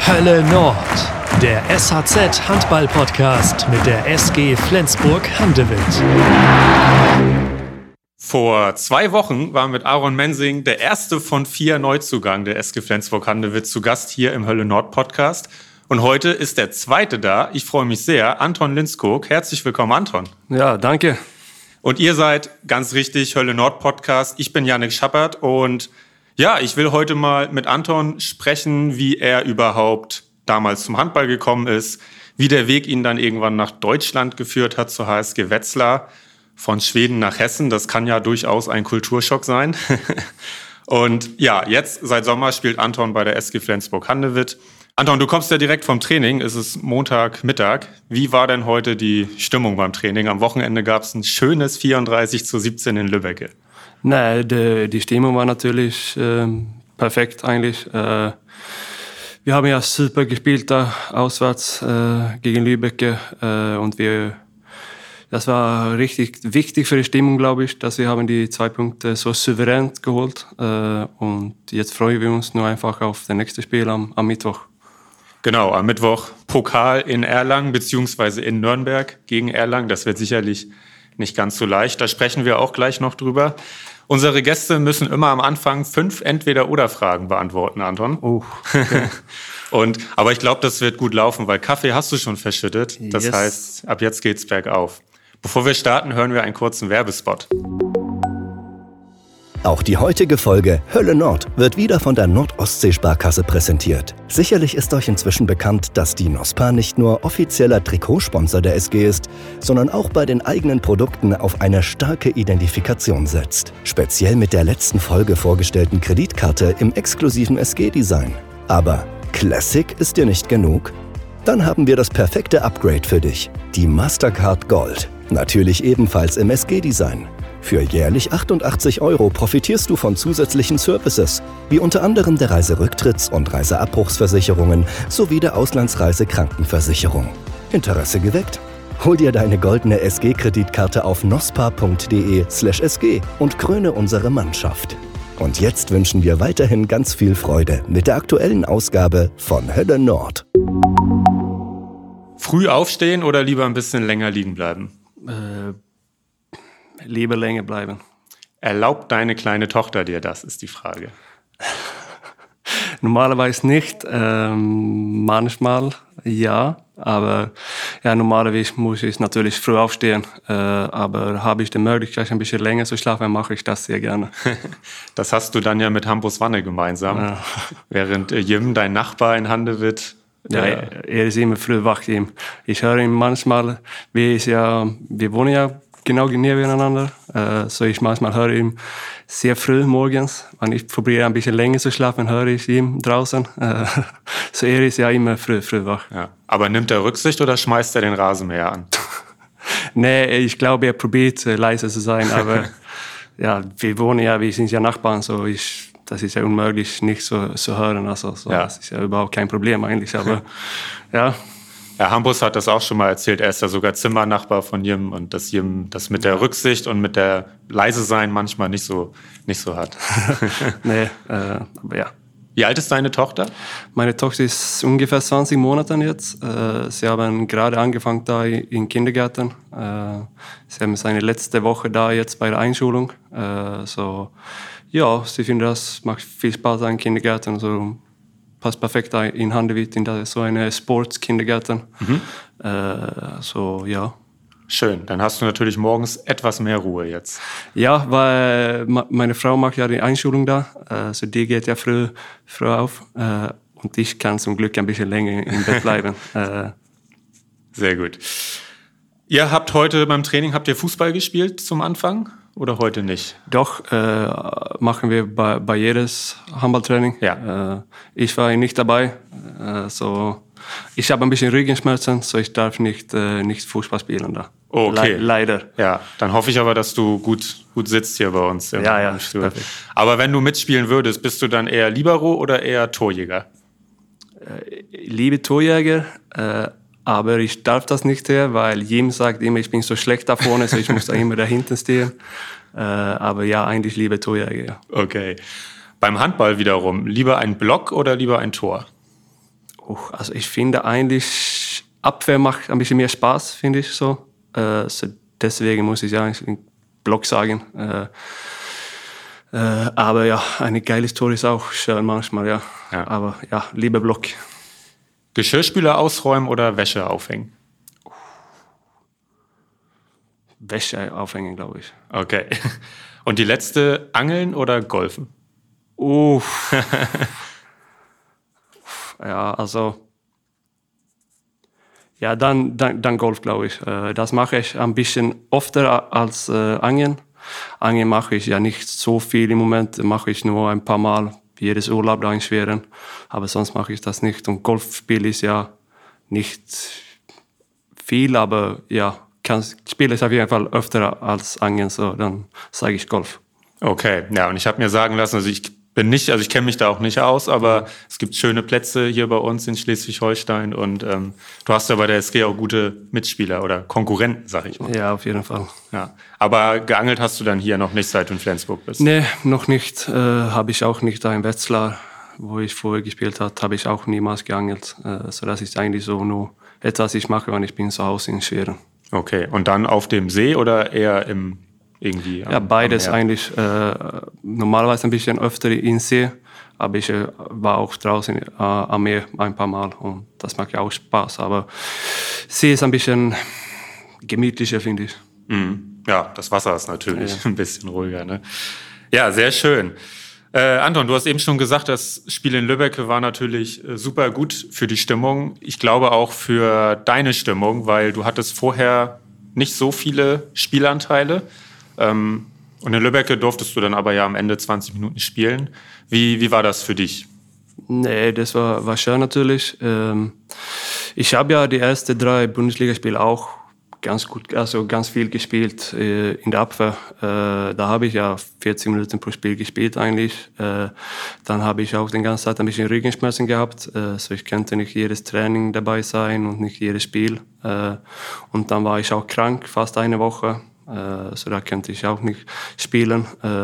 Hölle Nord, der SHZ Handball-Podcast mit der SG Flensburg-Handewitt. Vor 2 Wochen war mit Aaron Mensing der erste von 4 Neuzugängen der SG Flensburg-Handewitt zu Gast hier im Hölle Nord Podcast. Und heute ist der zweite da. Ich freue mich sehr. Anton Lindskog. Herzlich willkommen, Anton. Ja, danke. Und ihr seid ganz richtig Hölle Nord Podcast. Ich bin Yannick Schappert und ja, ich will heute mal mit Anton sprechen, wie er überhaupt damals zum Handball gekommen ist, wie der Weg ihn dann irgendwann nach Deutschland geführt hat, zur HSG Wetzlar, von Schweden nach Hessen. Das kann ja durchaus ein Kulturschock sein. Und ja, jetzt seit Sommer spielt Anton bei der SG Flensburg-Handewitt. Anton, du kommst ja direkt vom Training, es ist Montagmittag. Wie war denn heute die Stimmung beim Training? Am Wochenende gab es ein schönes 34:17 in Lübbecke. Nee, die Stimmung war natürlich perfekt eigentlich. Wir haben ja super gespielt da auswärts gegen Lübbecke und das war richtig wichtig für die Stimmung, glaube ich, dass wir haben die 2 Punkte so souverän geholt und jetzt freuen wir uns nur einfach auf das nächste Spiel am Mittwoch. Genau, am Mittwoch Pokal in Erlangen beziehungsweise in Nürnberg gegen Erlangen. Das wird sicherlich nicht ganz so leicht. Da sprechen wir auch gleich noch drüber. Unsere Gäste müssen immer am Anfang 5 Entweder-oder-Fragen beantworten, Anton. Oh, okay. Aber ich glaube, das wird gut laufen, weil Kaffee hast du schon verschüttet. Das heißt, ab jetzt geht's bergauf. Bevor wir starten, hören wir einen kurzen Werbespot. Auch die heutige Folge Hölle Nord wird wieder von der Nord-Ostsee-Sparkasse präsentiert. Sicherlich ist euch inzwischen bekannt, dass die NOSPA nicht nur offizieller Trikotsponsor der SG ist, sondern auch bei den eigenen Produkten auf eine starke Identifikation setzt. Speziell mit der letzten Folge vorgestellten Kreditkarte im exklusiven SG-Design. Aber Classic ist dir nicht genug? Dann haben wir das perfekte Upgrade für dich. Die Mastercard Gold. Natürlich ebenfalls im SG-Design. Für jährlich 88 € profitierst du von zusätzlichen Services, wie unter anderem der Reiserücktritts- und Reiseabbruchsversicherungen sowie der Auslandsreisekrankenversicherung. Interesse geweckt? Hol dir deine goldene SG-Kreditkarte auf nospa.de/sg und kröne unsere Mannschaft. Und jetzt wünschen wir weiterhin ganz viel Freude mit der aktuellen Ausgabe von Hölle Nord. Früh aufstehen oder lieber ein bisschen länger liegen bleiben? Lieber länger bleiben. Erlaubt deine kleine Tochter dir das, ist die Frage. Normalerweise nicht. Manchmal ja. Aber ja, normalerweise muss ich natürlich früh aufstehen. Aber habe ich die Möglichkeit, ein bisschen länger zu schlafen, mache ich das sehr gerne. Das hast du dann ja mit Hampus Wanne gemeinsam. Ja. Während Jim, dein Nachbar in Handewitt... Ja, er ist immer früh wach. Ich höre ihn manchmal, wir wohnen ja genau nebeneinander. So ich manchmal höre ihn sehr früh morgens. Wenn ich probiere ein bisschen länger zu schlafen, höre ich ihn draußen. So er ist ja immer früh wach. Ja. Aber nimmt er Rücksicht oder schmeißt er den Rasenmäher an? Nee, ich glaube, er probiert leise zu sein. Aber ja, wir sind ja Nachbarn. So das ist ja unmöglich, nicht zu hören. Also, ja. Das ist ja überhaupt kein Problem eigentlich. Aber ja. Ja, Hampus hat das auch schon mal erzählt. Er ist ja sogar Zimmernachbar von Jim und dass Jim das mit der Rücksicht und mit der leise sein manchmal nicht so hat. Nee, aber ja. Wie alt ist deine Tochter? Meine Tochter ist ungefähr 20 Monate jetzt. Sie haben gerade angefangen da im Kindergarten. Sie haben seine letzte Woche da jetzt bei der Einschulung. Ja, sie finden das macht viel Spaß im Kindergarten. So passt perfekt in Handewitt in so eine Sports-Kindergarten. Ja. Schön, dann hast du natürlich morgens etwas mehr Ruhe jetzt. Ja, weil meine Frau macht ja die Einschulung da. Also die geht ja früh auf. Und ich kann zum Glück ein bisschen länger im Bett bleiben. Sehr gut. Ihr habt heute beim Training, habt ihr Fußball gespielt zum Anfang? Oder heute nicht? Doch, machen wir bei jedes Handballtraining. Ja. Ich war nicht dabei. Ich habe ein bisschen Rückenschmerzen, so ich darf nicht Fußball spielen da. Okay. Leider. Ja, dann hoffe ich aber, dass du gut sitzt hier bei uns. Ja, perfekt. Aber wenn du mitspielen würdest, bist du dann eher Libero oder eher Torjäger? Liebe Torjäger, aber ich darf das nicht mehr, weil Jim sagt immer, ich bin so schlecht da vorne, so ich muss da immer dahinter stehen. Aber ja, eigentlich liebe Torjäger. Ja. Okay. Beim Handball wiederum, lieber ein Block oder lieber ein Tor? Also ich finde eigentlich, Abwehr macht ein bisschen mehr Spaß, finde ich so. Deswegen muss ich ja Block sagen. Aber ja, ein geiles Tor ist auch schön manchmal, ja. Aber ja, lieber Block. Geschirrspüler ausräumen oder Wäsche aufhängen? Wäsche aufhängen, glaube ich. Okay. Und die letzte, Angeln oder Golfen? Ja, also... Ja, dann Golf, glaube ich. Das mache ich ein bisschen öfter als Angeln. Angeln mache ich ja nicht so viel im Moment. Mache ich nur ein paar Mal jedes Urlaub da in Schweden. Aber sonst mache ich das nicht. Und Golfspiel ist ja nicht viel, aber ja, spiele ich auf jeden Fall öfter als Angeln. So, dann sage ich Golf. Okay, ja, und ich habe mir sagen lassen, ich kenne mich da auch nicht aus, aber es gibt schöne Plätze hier bei uns in Schleswig-Holstein und du hast ja bei der SG auch gute Mitspieler oder Konkurrenten, sag ich mal. Ja, auf jeden Fall. Ja. Aber geangelt hast du dann hier noch nicht, seit du in Flensburg bist? Nee, noch nicht. Habe ich auch nicht da in Wetzlar, wo ich vorher gespielt habe, habe ich auch niemals geangelt. So das ist eigentlich so nur etwas, ich mache, wenn ich bin zu Hause in Schweden. Okay, und dann auf dem See oder eher irgendwie? Ja, beides eigentlich. Normalerweise ein bisschen öfter in See, aber ich war auch draußen am Meer ein paar Mal und das macht ja auch Spaß. Aber See ist ein bisschen gemütlicher, finde ich. Mhm. Ja, das Wasser ist natürlich ein bisschen ruhiger. Ne? Ja, sehr schön. Anton, du hast eben schon gesagt, das Spiel in Lübeck war natürlich super gut für die Stimmung. Ich glaube auch für deine Stimmung, weil du hattest vorher nicht so viele Spielanteile. Und in Lübeck durftest du dann aber ja am Ende 20 Minuten spielen. Wie war das für dich? Nee, das war schön natürlich. Ich habe ja die ersten 3 Bundesligaspiele auch ganz gut, also ganz viel gespielt in der Abwehr. Da habe ich ja 40 Minuten pro Spiel gespielt eigentlich. Dann habe ich auch die ganze Zeit ein bisschen Rückenschmerzen gehabt. So ich konnte nicht jedes Training dabei sein und nicht jedes Spiel. Und dann war ich auch krank, fast eine Woche. So da konnte ich auch nicht spielen.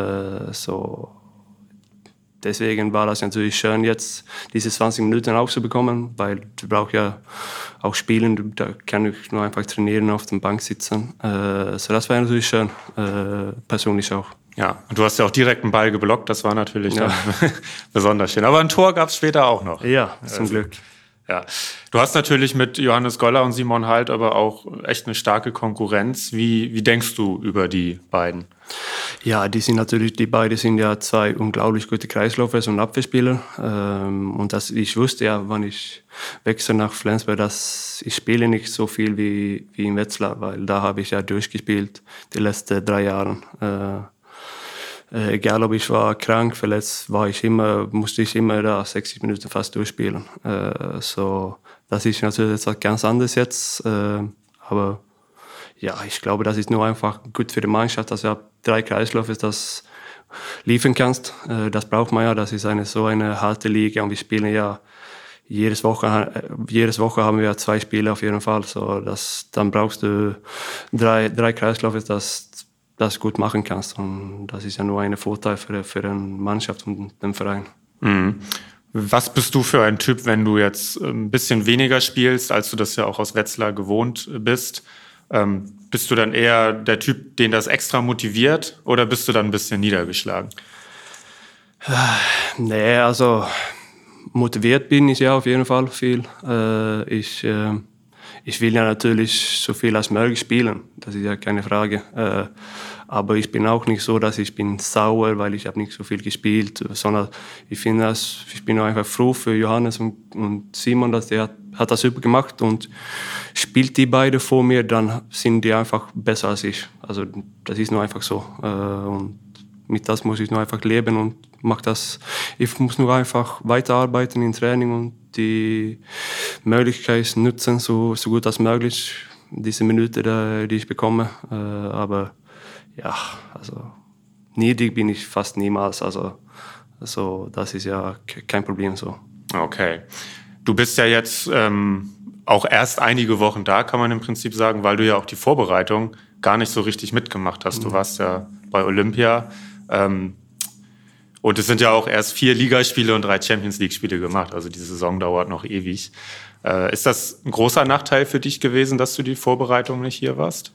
Deswegen war das natürlich schön, jetzt diese 20 Minuten auch zu bekommen, weil du brauchst ja auch spielen, da kann ich nur einfach trainieren, auf der Bank sitzen. So das war natürlich schön, persönlich auch. Ja, und du hast ja auch direkt einen Ball geblockt, das war natürlich dann besonders schön. Aber ein Tor gab es später auch noch. Ja, zum Glück. Ja, du hast natürlich mit Johannes Goller und Simon Halt aber auch echt eine starke Konkurrenz. Wie denkst du über die beiden? Ja, die beiden sind ja 2 unglaublich gute Kreisläufer und Abwehrspieler. Und ich wusste ja, wenn ich wechsle nach Flensburg, dass ich spiele nicht so viel wie in Wetzlar, weil da habe ich ja durchgespielt die letzten 3 Jahre. Egal, ob ich war krank, verletzt, musste ich immer da 60 Minuten fast durchspielen. So, das ist natürlich etwas ganz anderes jetzt. Aber ja, ich glaube, das ist nur einfach gut für die Mannschaft, dass du ab 3 Kreisläufe das liefern kannst. Das braucht man ja, das ist so eine harte Liga und wir spielen ja jedes Woche haben wir 2 Spiele auf jeden Fall. So, dann brauchst du 3 Kreisläufe, das gut machen kannst. Und das ist ja nur ein Vorteil für eine Mannschaft und den Verein. Mhm. Was bist du für ein Typ, wenn du jetzt ein bisschen weniger spielst, als du das ja auch aus Wetzlar gewohnt bist? Bist du dann eher der Typ, den das extra motiviert, oder bist du dann ein bisschen niedergeschlagen? Nee, also motiviert bin ich ja auf jeden Fall viel. Ich will ja natürlich so viel als möglich spielen, das ist ja keine Frage. Aber ich bin auch nicht so, dass ich bin sauer, weil ich habe nicht so viel gespielt, sondern ich bin einfach froh für Johannes und Simon, dass der hat das super gemacht und spielt die beide vor mir, dann sind die einfach besser als ich. Also das ist nur einfach so. Und mit das muss ich nur einfach leben und ich muss nur einfach weiterarbeiten im Training und die Möglichkeit nutzen, so gut als möglich, diese Minute, die ich bekomme. Aber ja, also niedrig bin ich fast niemals. Also das ist ja kein Problem so. Okay. Du bist ja jetzt auch erst einige Wochen da, kann man im Prinzip sagen, weil du ja auch die Vorbereitung gar nicht so richtig mitgemacht hast. Du warst ja bei Olympia. Und es sind ja auch erst 4 Ligaspiele und 3 Champions-League-Spiele gemacht. Also die Saison dauert noch ewig. Ist das ein großer Nachteil für dich gewesen, dass du die Vorbereitung nicht hier warst?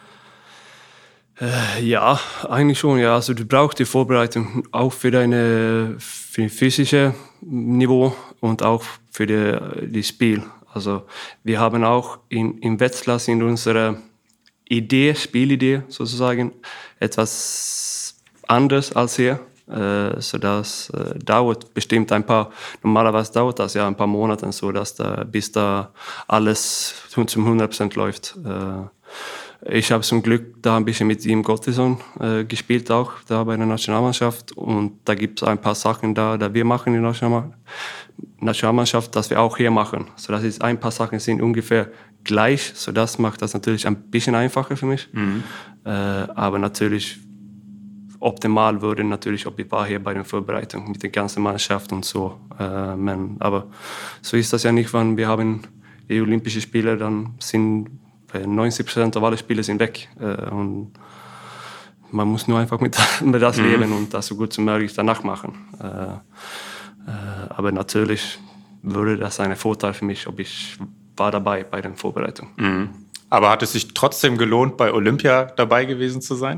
Ja, eigentlich schon. Ja. Also du brauchst die Vorbereitung auch für dein physisches Niveau und auch für das Spiel. Also wir haben auch in Wetzlar in unserer Spielidee sozusagen, etwas anders als hier. So das dauert bestimmt normalerweise dauert das ja ein paar Monate, so dass bis da alles zum 100% läuft. Ich habe zum Glück da ein bisschen mit ihm Gottessohn gespielt, auch da bei der Nationalmannschaft. Und da gibt es ein paar Sachen da wir machen in der Nationalmannschaft, dass wir auch hier machen. So das ist ein paar Sachen sind ungefähr gleich. So das macht das natürlich ein bisschen einfacher für mich. Aber natürlich optimal würde natürlich, ob ich war hier bei der Vorbereitung mit der ganzen Mannschaft und so. Aber so ist das ja nicht, wenn wir haben die Olympischen Spiele, dann sind 90% aller Spiele sind weg. Und man muss nur einfach mit das leben und das so gut wie möglich danach machen. Aber natürlich würde das ein Vorteil für mich, ob ich war dabei bei der Vorbereitung. Aber hat es sich trotzdem gelohnt, bei Olympia dabei gewesen zu sein?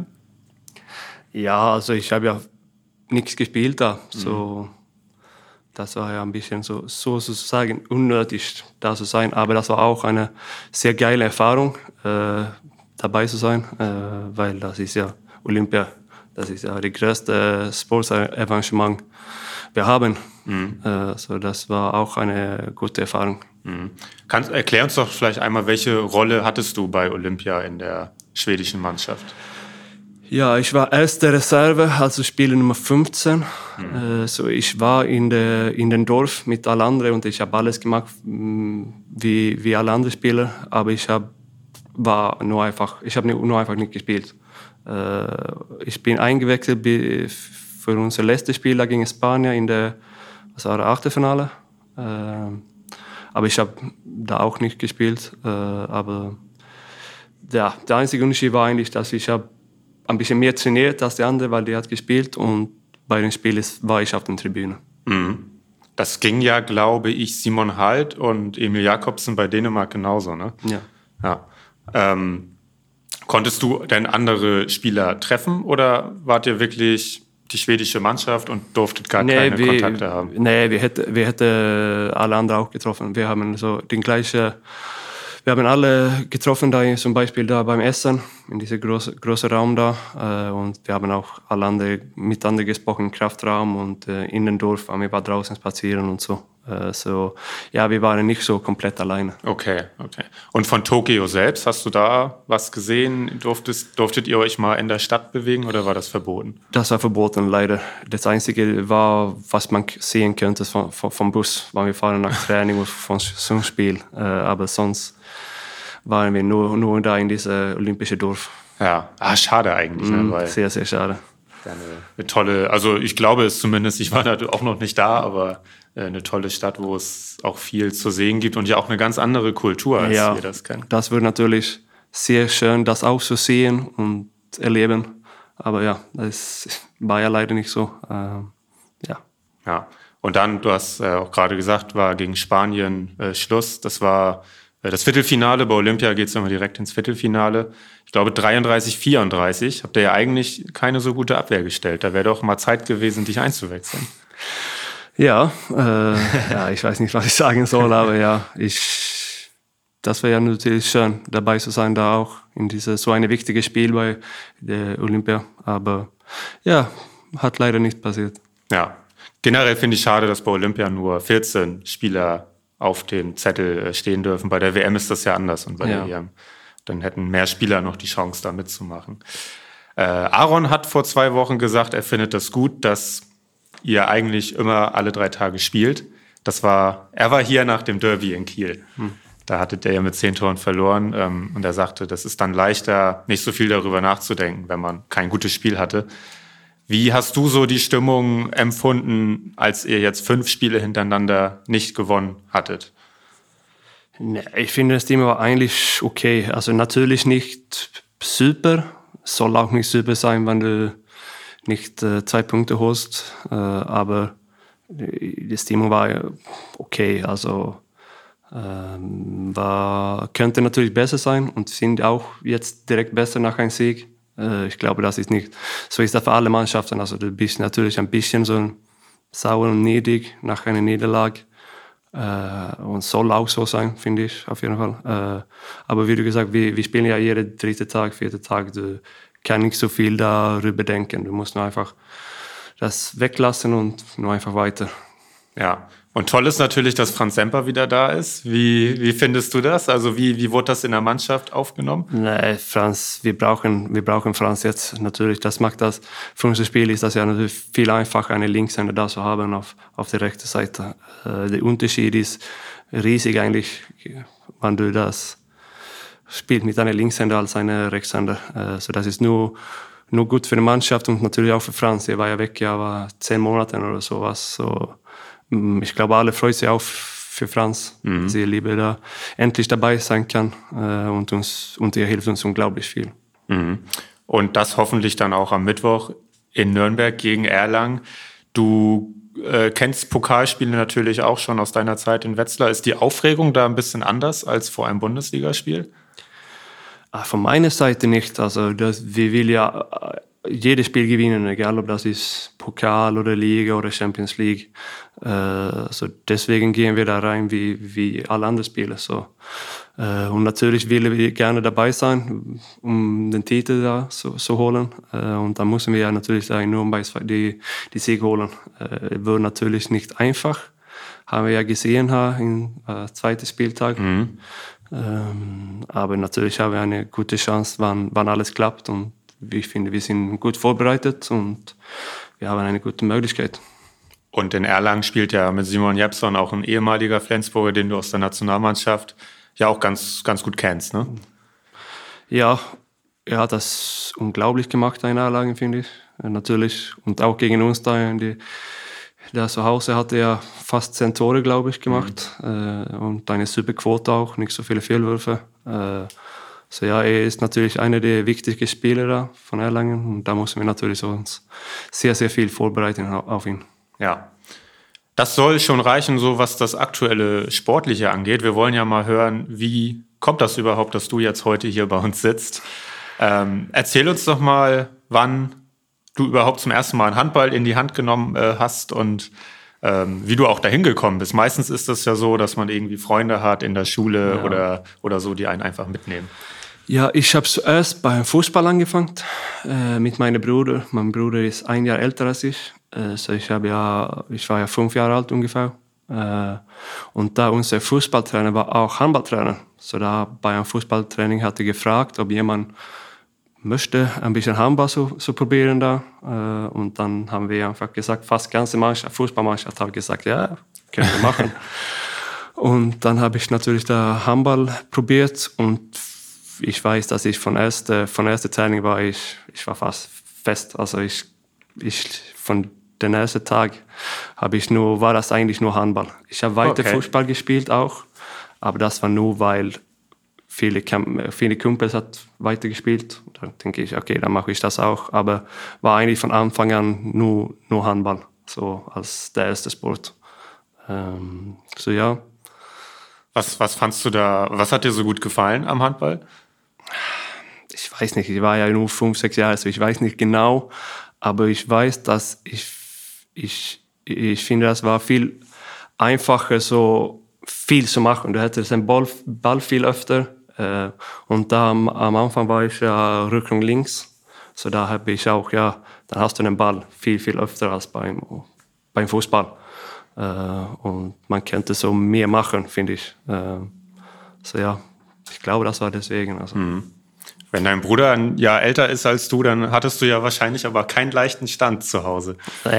Ja, also ich habe ja nichts gespielt da. So, das war ja ein bisschen so sozusagen unnötig, da zu sein. Aber das war auch eine sehr geile Erfahrung, dabei zu sein, weil das ist ja Olympia, das ist ja die größte Sportarrangement wir haben. So, das war auch eine gute Erfahrung. Erklär uns doch vielleicht einmal, welche Rolle hattest du bei Olympia in der schwedischen Mannschaft? Ja, ich war erste Reserve, also Spieler Nummer 15. So ich war in den Dorf mit allen anderen und ich habe alles gemacht wie alle anderen Spieler, aber ich habe nur einfach nicht gespielt. Ich bin eingewechselt für unser letztes Spiel gegen Spanien in der Achtelfinale. Aber ich habe da auch nicht gespielt. Aber ja, der einzige Unterschied war eigentlich, dass ich habe ein bisschen mehr trainiert als der andere, weil der hat gespielt und bei den Spielen war ich auf der Tribüne. Das ging ja, glaube ich, Simon Halt und Emil Jakobsen bei Dänemark genauso, ne? Ja. Konntest du denn andere Spieler treffen oder wart ihr wirklich die schwedische Mannschaft und durftet keine Kontakte haben? Nee, wir hätten alle anderen auch getroffen. Wir haben so wir haben alle getroffen, da zum Beispiel da beim Essen, in diesem großen Raum da. Und wir haben auch alle anderen miteinander gesprochen im Kraftraum und in den Dorf. Wir waren draußen spazieren und so. So, ja, wir waren nicht so komplett alleine. Okay. Und von Tokio selbst, hast du da was gesehen? Durftet ihr euch mal in der Stadt bewegen oder war das verboten? Das war verboten, leider. Das Einzige war, was man sehen könnte vom Bus, wenn wir fahren nach Training oder zum Spiel. Aber sonst waren wir nur da in diesem olympischen Dorf. Ja, schade eigentlich. Ne? Weil sehr, sehr schade. Eine tolle, also ich glaube es zumindest, ich war da auch noch nicht da, aber eine tolle Stadt, wo es auch viel zu sehen gibt und ja auch eine ganz andere Kultur, als wir das kennen. Das wird natürlich sehr schön, das auch zu sehen und erleben. Aber ja, das war ja leider nicht so. Ja. Und dann, du hast auch gerade gesagt, war gegen Spanien Schluss. Das war das Viertelfinale. Bei Olympia geht es immer direkt ins Viertelfinale. Ich glaube 33-34. Habt ihr ja eigentlich keine so gute Abwehr gestellt. Da wäre doch mal Zeit gewesen, dich einzuwechseln. Ja, ich weiß nicht, was ich sagen soll, aber ja, das wäre ja natürlich schön, dabei zu sein, da auch in so ein wichtiges Spiel bei der Olympia. Aber ja, hat leider nicht passiert. Ja, generell finde ich schade, dass bei Olympia nur 14 Spieler auf dem Zettel stehen dürfen. Bei der WM ist das ja anders und bei der EM. Dann hätten mehr Spieler noch die Chance, da mitzumachen. Aaron hat vor 2 Wochen gesagt, er findet das gut, dass ihr eigentlich immer alle 3 Tage spielt. Er war hier nach dem Derby in Kiel. Da hattet ihr ja mit 10 Toren verloren. Und er sagte, das ist dann leichter, nicht so viel darüber nachzudenken, wenn man kein gutes Spiel hatte. Wie hast du so die Stimmung empfunden, als ihr jetzt 5 Spiele hintereinander nicht gewonnen hattet? Ich finde, das Team war eigentlich okay. Also natürlich nicht super. Soll auch nicht super sein, wenn du nicht 2 Punkte holst, aber die Stimmung war okay, also könnte natürlich besser sein und sind auch jetzt direkt besser nach einem Sieg. Ich glaube, das ist nicht so ist das für alle Mannschaften. Also du bist natürlich ein bisschen so sauer und niedrig nach einer Niederlage und soll auch so sein, finde ich auf jeden Fall. Aber wie du gesagt, wir spielen ja jeden 3. Tag, 4. Tag. Du kannst nicht so viel darüber denken. Du musst nur einfach das weglassen und nur einfach weiter. Ja, und toll ist natürlich, dass Franz Semper wieder da ist. Wie findest du das? Also wie wurde das in der Mannschaft aufgenommen? Nee, Franz, wir brauchen Franz jetzt natürlich. Das macht das für unser Spiel ist das ja natürlich viel einfacher, eine Linkshänder da zu haben auf der rechten Seite. Der Unterschied ist riesig eigentlich, wenn du das spielst mit einer Linkshänder als einer Rechtshänder. So das ist nur gut für die Mannschaft und natürlich auch für Franz. Er war ja weg, war 10 Monate oder sowas. So, ich glaube, alle freuen sich auch für Franz, dass er lieber da endlich dabei sein kann und er hilft uns unglaublich viel. Mhm. Und das hoffentlich dann auch am Mittwoch in Nürnberg gegen Erlangen. Du kennst Pokalspiele natürlich auch schon aus deiner Zeit in Wetzlar. Ist die Aufregung da ein bisschen anders als vor einem Bundesligaspiel? Von meiner Seite nicht. Also wir will ja jedes Spiel gewinnen, egal ob das ist Pokal oder Liga oder Champions League. So deswegen gehen wir da rein wie alle anderen Spieler. So. Und natürlich will wir gerne dabei sein, um den Titel da zu holen. Und dann müssen wir ja natürlich da in Nürnberg die Sieg holen. Wird natürlich nicht einfach, haben wir ja gesehen im 2. Spieltag. Aber natürlich haben wir eine gute Chance, wann alles klappt. Und ich finde, wir sind gut vorbereitet und wir haben eine gute Möglichkeit. Und in Erlangen spielt ja mit Simon Jeppson auch ein ehemaliger Flensburger, den du aus der Nationalmannschaft ja auch ganz, ganz gut kennst, ne? Ja, er hat das unglaublich gemacht in Erlangen, finde ich. Natürlich. Und auch gegen uns da zu Hause hat er fast 10 Tore, glaube ich, gemacht. Und eine super Quote auch, nicht so viele Fehlwürfe. So ja, er ist natürlich einer der wichtigsten Spieler da von Erlangen. Und da müssen wir natürlich uns sehr, sehr viel vorbereiten auf ihn. Ja, das soll schon reichen, so was das aktuelle Sportliche angeht. Wir wollen ja mal hören, wie kommt das überhaupt, dass du jetzt heute hier bei uns sitzt? Erzähl uns doch mal, wann du überhaupt zum ersten Mal einen Handball in die Hand genommen hast und wie du auch dahin gekommen bist. Meistens ist es ja so, dass man irgendwie Freunde hat in der Schule oder so, die einen einfach mitnehmen. Ja, ich habe zuerst beim Fußball angefangen mit meinem Bruder. Mein Bruder ist 1 Jahr älter als ich. So ich war ja 5 Jahre alt ungefähr. Und da unser Fußballtrainer war auch Handballtrainer. So da bei einem Fußballtraining hat er gefragt, ob jemand möchte ein bisschen Handball so probieren da. Und dann haben wir einfach gesagt, fast ganze Fußballmannschaft hat gesagt, ja, können wir machen. Und dann habe ich natürlich da Handball probiert und ich weiß, dass ich von erster Training war fast fest. Also ich von den ersten Tag war das eigentlich nur Handball. Ich habe weiter Fußball gespielt auch, aber das war nur, weil viele Kumpels hat weitergespielt. Da denke ich, okay, dann mache ich das auch. Aber war eigentlich von Anfang an nur Handball, so als der erste Sport. So ja. Was fandst du da, was hat dir so gut gefallen am Handball? Ich weiß nicht, ich war ja nur 5, 6 Jahre, also ich weiß nicht genau, aber ich weiß, dass ich finde, das war viel einfacher, so viel zu machen. Du hättest den Ball viel öfter und da am Anfang war ich ja Rückraum links, so da habe ich auch, dann hast du den Ball viel, viel öfter als beim Fußball. Und man könnte so mehr machen, finde ich. So ja, ich glaube, das war deswegen. Also. Wenn dein Bruder ein Jahr älter ist als du, dann hattest du ja wahrscheinlich aber keinen leichten Stand zu Hause.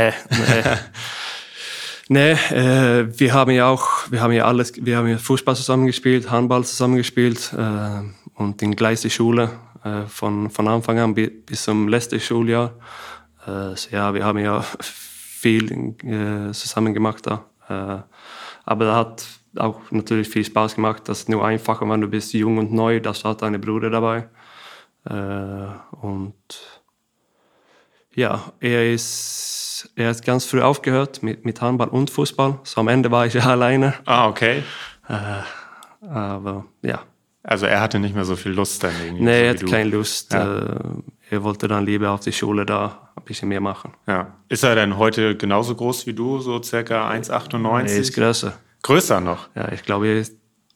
Nee, wir haben ja Fußball zusammengespielt, Handball zusammengespielt und in gleiche Schule von Anfang an bis zum letzten Schuljahr. So ja, wir haben ja viel zusammen gemacht da. Aber da hat auch natürlich viel Spaß gemacht. Das ist nur einfacher, wenn du bist jung und neu, dass du hast deinen Bruder dabei. Und Ja, er hat ganz früh aufgehört mit Handball und Fußball. So am Ende war ich ja alleine. Ah, okay. Aber ja. Also er hatte nicht mehr so viel Lust dann irgendwie. Nee, so er hatte keine Lust. Ja. Er wollte dann lieber auf die Schule da ein bisschen mehr machen. Ja. Ist er denn heute genauso groß wie du, so circa 1,98? Er ist größer. Größer noch? Ja, ich glaube, er ist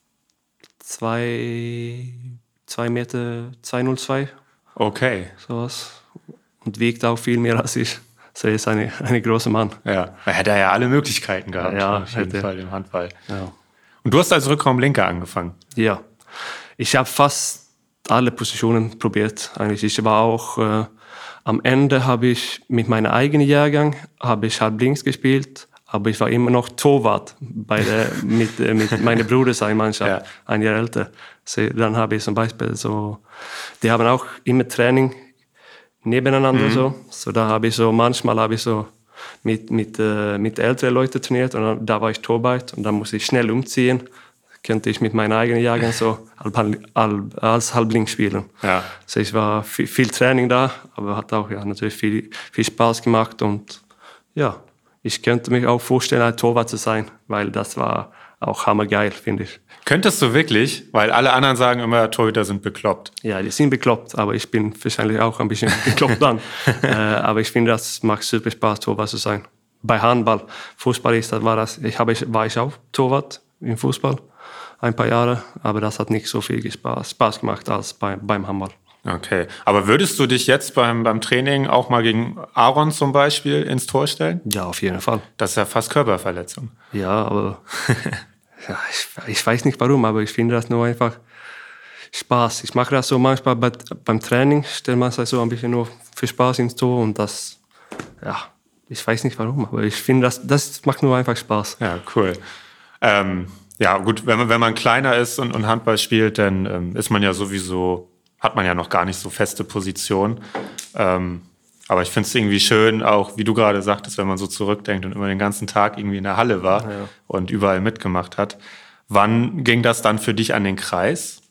2 Meter 202. Okay. Sowas. Und wiegt auch viel mehr als ich. So, er ist ein großer Mann. Ja, er hätte ja alle Möglichkeiten gehabt, ja, auf jeden Fall im Handball. Ja. Und du hast als Rückraumlinker angefangen? Ja, ich habe fast alle Positionen probiert. Eigentlich. Ich war auch, am Ende habe ich mit meinem eigenen Jahrgang halb links gespielt, aber ich war immer noch Torwart mit meinem Bruder seiner Mannschaft, ein Jahr älter. So, dann habe ich zum Beispiel die haben auch immer Training nebeneinander so da habe ich manchmal mit älteren Leuten trainiert und da war ich Torwart und dann musste ich schnell umziehen, könnte ich mit meinem eigenen Jahrgang als Halbling spielen. Ja. Also ich war viel Training da, aber hat auch natürlich viel Spaß gemacht und ja, ich könnte mich auch vorstellen, ein Torwart zu sein, weil das war auch hammergeil, finde ich. Könntest du wirklich? Weil alle anderen sagen immer, Torhüter sind bekloppt. Ja, die sind bekloppt, aber ich bin wahrscheinlich auch ein bisschen bekloppt dann. Aber ich finde, das macht super Spaß, Torwart zu sein. Bei Handball, Fußball war ich auch Torwart im Fußball ein paar Jahre, aber das hat nicht so viel Spaß gemacht als beim Handball. Okay, aber würdest du dich jetzt beim Training auch mal gegen Aaron zum Beispiel ins Tor stellen? Ja, auf jeden Fall. Das ist ja fast Körperverletzung. Ja, aber ja, ich weiß nicht warum, aber ich finde das nur einfach Spaß. Ich mache das so manchmal beim Training, stelle man sich so ein bisschen nur für Spaß ins Tor und das, ja, ich weiß nicht warum, aber ich finde, das macht nur einfach Spaß. Ja, cool. Ja, gut, wenn man kleiner ist und Handball spielt, dann ist man ja sowieso, hat man ja noch gar nicht so feste Position. Aber ich finde es irgendwie schön, auch wie du gerade sagtest, wenn man so zurückdenkt und immer den ganzen Tag irgendwie in der Halle war und überall mitgemacht hat. Wann ging das dann für dich an den Kreis?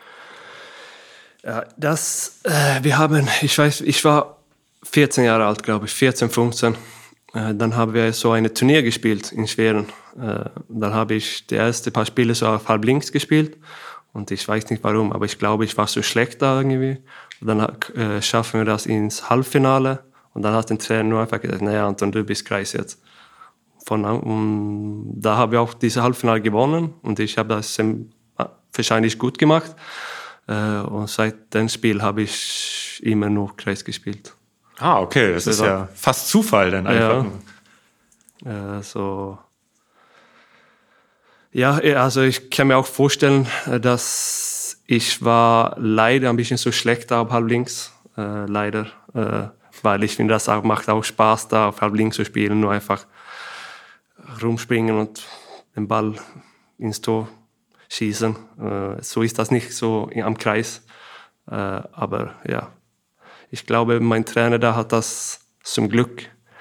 Ja, ich war 14 Jahre alt, glaube ich, 14, 15. Dann haben wir so eine Turnier gespielt in Schwerin. Dann habe ich die ersten paar Spiele so auf halb links gespielt. Und ich weiß nicht warum, aber ich glaube, ich war so schlecht da irgendwie. Und dann schaffen wir das ins Halbfinale. Und dann hat der Trainer nur einfach gesagt, naja, Anton, du bist Kreis jetzt. Da habe ich auch dieses Halbfinale gewonnen. Und ich habe das wahrscheinlich gut gemacht. Und seit dem Spiel habe ich immer nur Kreis gespielt. Ah, okay, das ist ja fast Zufall dann einfach. Ja, also ich kann mir auch vorstellen, dass ich war leider ein bisschen so schlecht da auf halb links, leider, weil ich finde, das macht auch Spaß, da auf halb links zu spielen, nur einfach rumspringen und den Ball ins Tor schießen. So ist das nicht so am Kreis, aber ja, ich glaube, mein Trainer da hat das zum Glück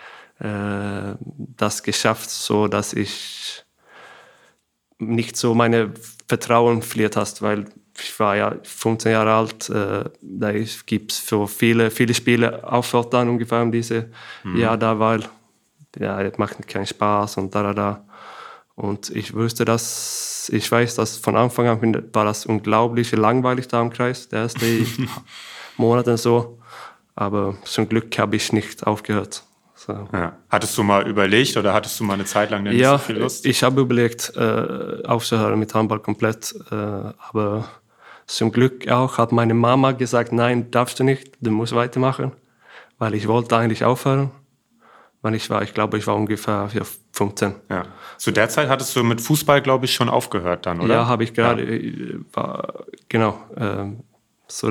das geschafft, so dass ich nicht so meine Vertrauen verliert hast, weil ich war ja 15 Jahre alt, da gibt es so viele Spiele aufhört dann ungefähr um diese Jahr da, weil das macht keinen Spaß und da. Und ich weiß, dass von Anfang an war das unglaublich langweilig da im Kreis, der erste Monate so, aber zum Glück habe ich nicht aufgehört. So. Ja. Hattest du mal überlegt oder hattest du mal eine Zeit lang nicht so viel Lust? Ja, ich habe überlegt, aufzuhören mit Handball komplett. Aber zum Glück auch hat meine Mama gesagt, nein, darfst du nicht, du musst weitermachen. Weil ich wollte eigentlich aufhören. Weil ich glaube, ich war ungefähr 15. Ja. Zu der Zeit hattest du mit Fußball, glaube ich, schon aufgehört dann, oder? Ja, habe ich gerade. Genau. So,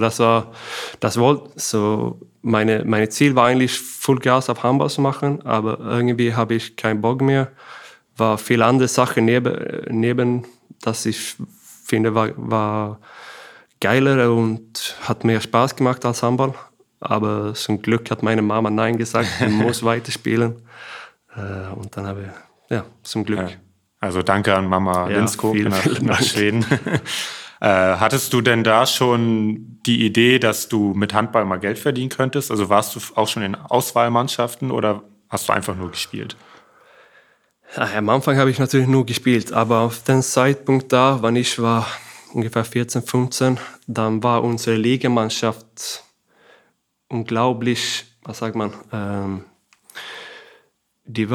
meine Ziel war eigentlich Vollgas auf Handball zu machen, aber irgendwie habe ich keinen Bock mehr. War viele andere Sachen neben das ich finde war geiler und hat mehr Spaß gemacht als Handball. Aber zum Glück hat meine Mama Nein gesagt, du musst weiterspielen. Und dann habe ich, zum Glück. Ja. Also danke an Mama Lindskog nach Schweden. Hattest du denn da schon die Idee, dass du mit Handball mal Geld verdienen könntest? Also warst du auch schon in Auswahlmannschaften oder hast du einfach nur gespielt? Ja, am Anfang habe ich natürlich nur gespielt, aber auf den Zeitpunkt da, wann ich war ungefähr 14, 15, dann war unsere Ligamannschaft unglaublich, was sagt man, die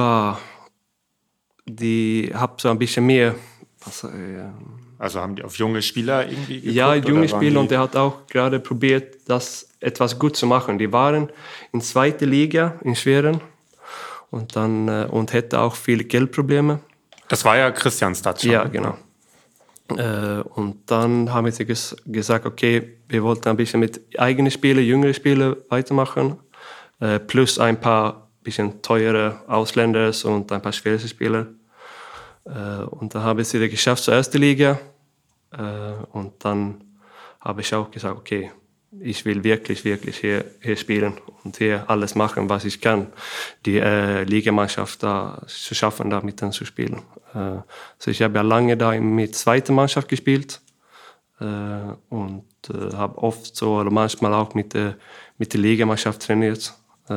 hat so ein bisschen mehr. Also haben die auf junge Spieler irgendwie geguckt? Ja, junge Spieler, und der hat auch gerade probiert, das etwas gut zu machen. Die waren in 2. Liga in Schwerin und hätte auch viele Geldprobleme. Das war ja Kristianstad schon. Ja, genau. Und dann haben sie gesagt, okay, wir wollten ein bisschen mit eigenen Spielern, jüngere Spieler weitermachen, plus ein paar bisschen teure Ausländer und ein paar schwere Spieler. Und dann habe ich es wieder geschafft zur 1. Liga. Und dann habe ich auch gesagt, okay, ich will wirklich hier spielen und hier alles machen, was ich kann, die Ligamannschaft da zu schaffen, da mit dann zu spielen. Also ich habe ja lange da mit 2. Mannschaft gespielt und habe oft so oder manchmal auch mit der Ligamannschaft trainiert.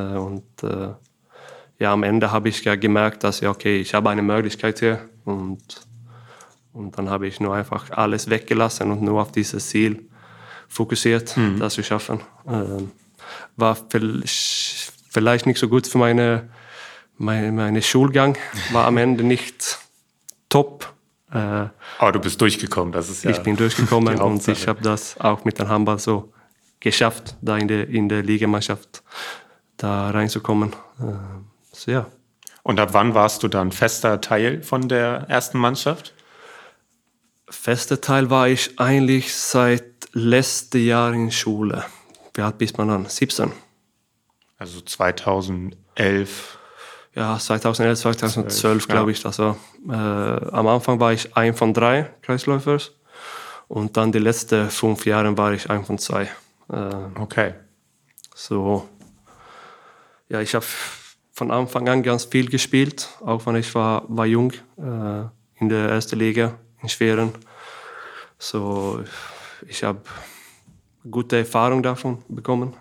Am Ende habe ich ja gemerkt, dass ich habe eine Möglichkeit hier und dann habe ich nur einfach alles weggelassen und nur auf dieses Ziel fokussiert, das zu schaffen. War vielleicht nicht so gut für meine Schulgang, war am Ende nicht top. Aber du bist durchgekommen, das ist ja. Ich bin durchgekommen und ich habe das auch mit dem Handball so geschafft, da in der Ligamannschaft da reinzukommen. Ja. Und ab wann warst du dann fester Teil von der ersten Mannschaft? Fester Teil war ich eigentlich seit letztem Jahr in Schule. Wie alt bist man dann? 17. Also 2011. Ja, 2011, 2012 glaube ich das war. Am Anfang war ich 1 von 3 Kreisläufers und dann die letzten 5 Jahre war ich 1 von 2. Okay. So. Ja, ich habe von Anfang an ganz viel gespielt, auch wenn ich war jung in der 1. Liga in Schwerin. So, ich habe gute Erfahrung davon bekommen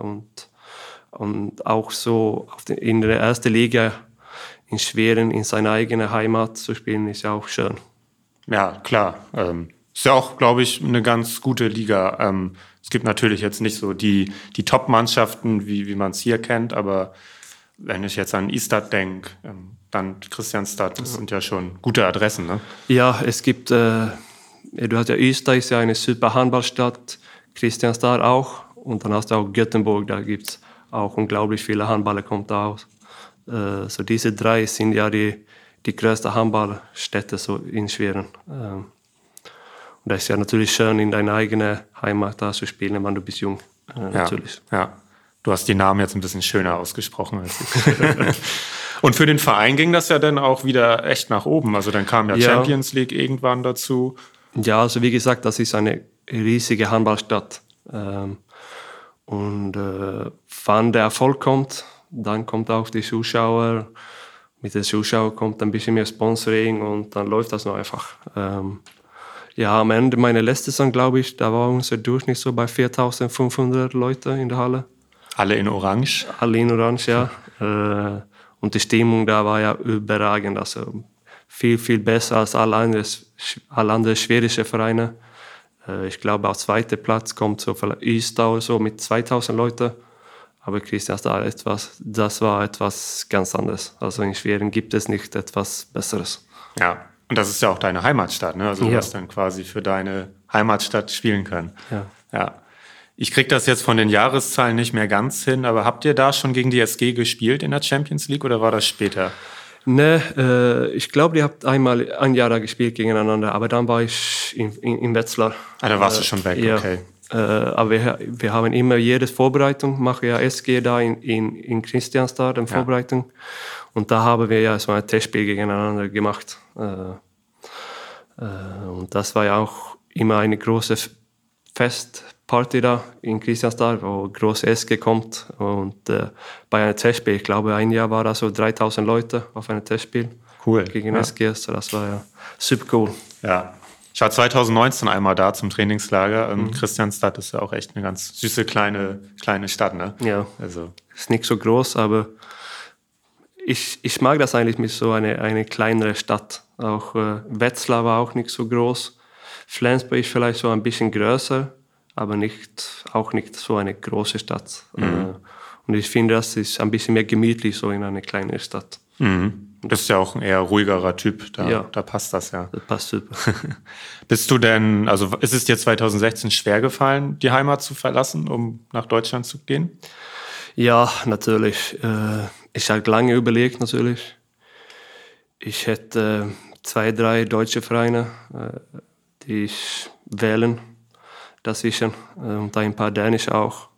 und auch so in der 1. Liga in Schwerin in seiner eigenen Heimat zu spielen, ist ja auch schön. Ja, klar. Ist ja auch, glaube ich, eine ganz gute Liga. Es gibt natürlich jetzt nicht so die Top-Mannschaften, wie man es hier kennt, aber wenn ich jetzt an Ystad denke, dann Kristianstad, das sind ja schon gute Adressen, ne? Ja, es gibt, du hast ja Ystad, ist ja eine super Handballstadt, Kristianstad auch und dann hast du auch Göteborg, da gibt es auch unglaublich viele Handballer, kommt da aus. So diese 3 sind ja die größten Handballstädte so in Schwerin. Und das ist ja natürlich schön, in deiner eigenen Heimat da zu spielen, wenn du bist jung, natürlich. Ja. Du hast die Namen jetzt ein bisschen schöner ausgesprochen als ich. Und für den Verein ging das ja dann auch wieder echt nach oben. Also dann kam ja Champions League irgendwann dazu. Ja, also wie gesagt, das ist eine riesige Handballstadt. Und wann der Erfolg kommt, dann kommt auch die Zuschauer. Mit den Zuschauern kommt ein bisschen mehr Sponsoring und dann läuft das noch einfach. Am Ende meiner letzten Saison, glaube ich, da war unser Durchschnitt so bei 4.500 Leute in der Halle. Alle in Orange? Alle in Orange, ja. Und die Stimmung da war ja überragend. Also viel, viel besser als alle anderen schwedischen Vereine. Ich glaube, auf 2. Platz kommt so vielleicht Ystad oder so mit 2.000 Leuten. Aber Kristianstad, das war etwas ganz anderes. Also in Schwerin gibt es nicht etwas Besseres. Ja, und das ist ja auch deine Heimatstadt, ne? Also du hast dann quasi für deine Heimatstadt spielen können. Ja. Ich kriege das jetzt von den Jahreszahlen nicht mehr ganz hin, aber habt ihr da schon gegen die SG gespielt in der Champions League oder war das später? Ne, ich glaube, ihr habt einmal ein Jahr da gespielt gegeneinander, aber dann war ich in Wetzlar. Ah, da warst du schon weg, okay. Aber wir haben immer jede Vorbereitung, mache ja SG da in Kristianstad, in Vorbereitung. Und da haben wir ja so ein Testspiel gegeneinander gemacht. Und das war ja auch immer eine große Festparty da in Kristianstad, wo große SG kommt. Und bei einem Testspiel, ich glaube, ein Jahr war da so 3.000 Leute auf einem Testspiel. Cool. Gegen SG, so das war ja super cool. Ja. Ich war 2019 einmal da zum Trainingslager. Kristianstad ist ja auch echt eine ganz süße kleine Stadt, ne? Ja, Also. ist nicht so groß, aber ich mag das eigentlich mit so eine kleinere Stadt. Auch Wetzlar war auch nicht so groß. Flensburg ist vielleicht so ein bisschen größer, aber auch nicht so eine große Stadt. Und ich finde, das ist ein bisschen mehr gemütlich so in einer kleinen Stadt. Das ist ja auch ein eher ruhigerer Typ, da passt das ja. Das passt super. Bist du denn, also ist es dir 2016 schwer gefallen, die Heimat zu verlassen, um nach Deutschland zu gehen? Ja, natürlich. Ich habe lange überlegt, natürlich. Ich hätte 2, 3 deutsche Vereine, die ich wählen dazwischen und ein paar dänische auch.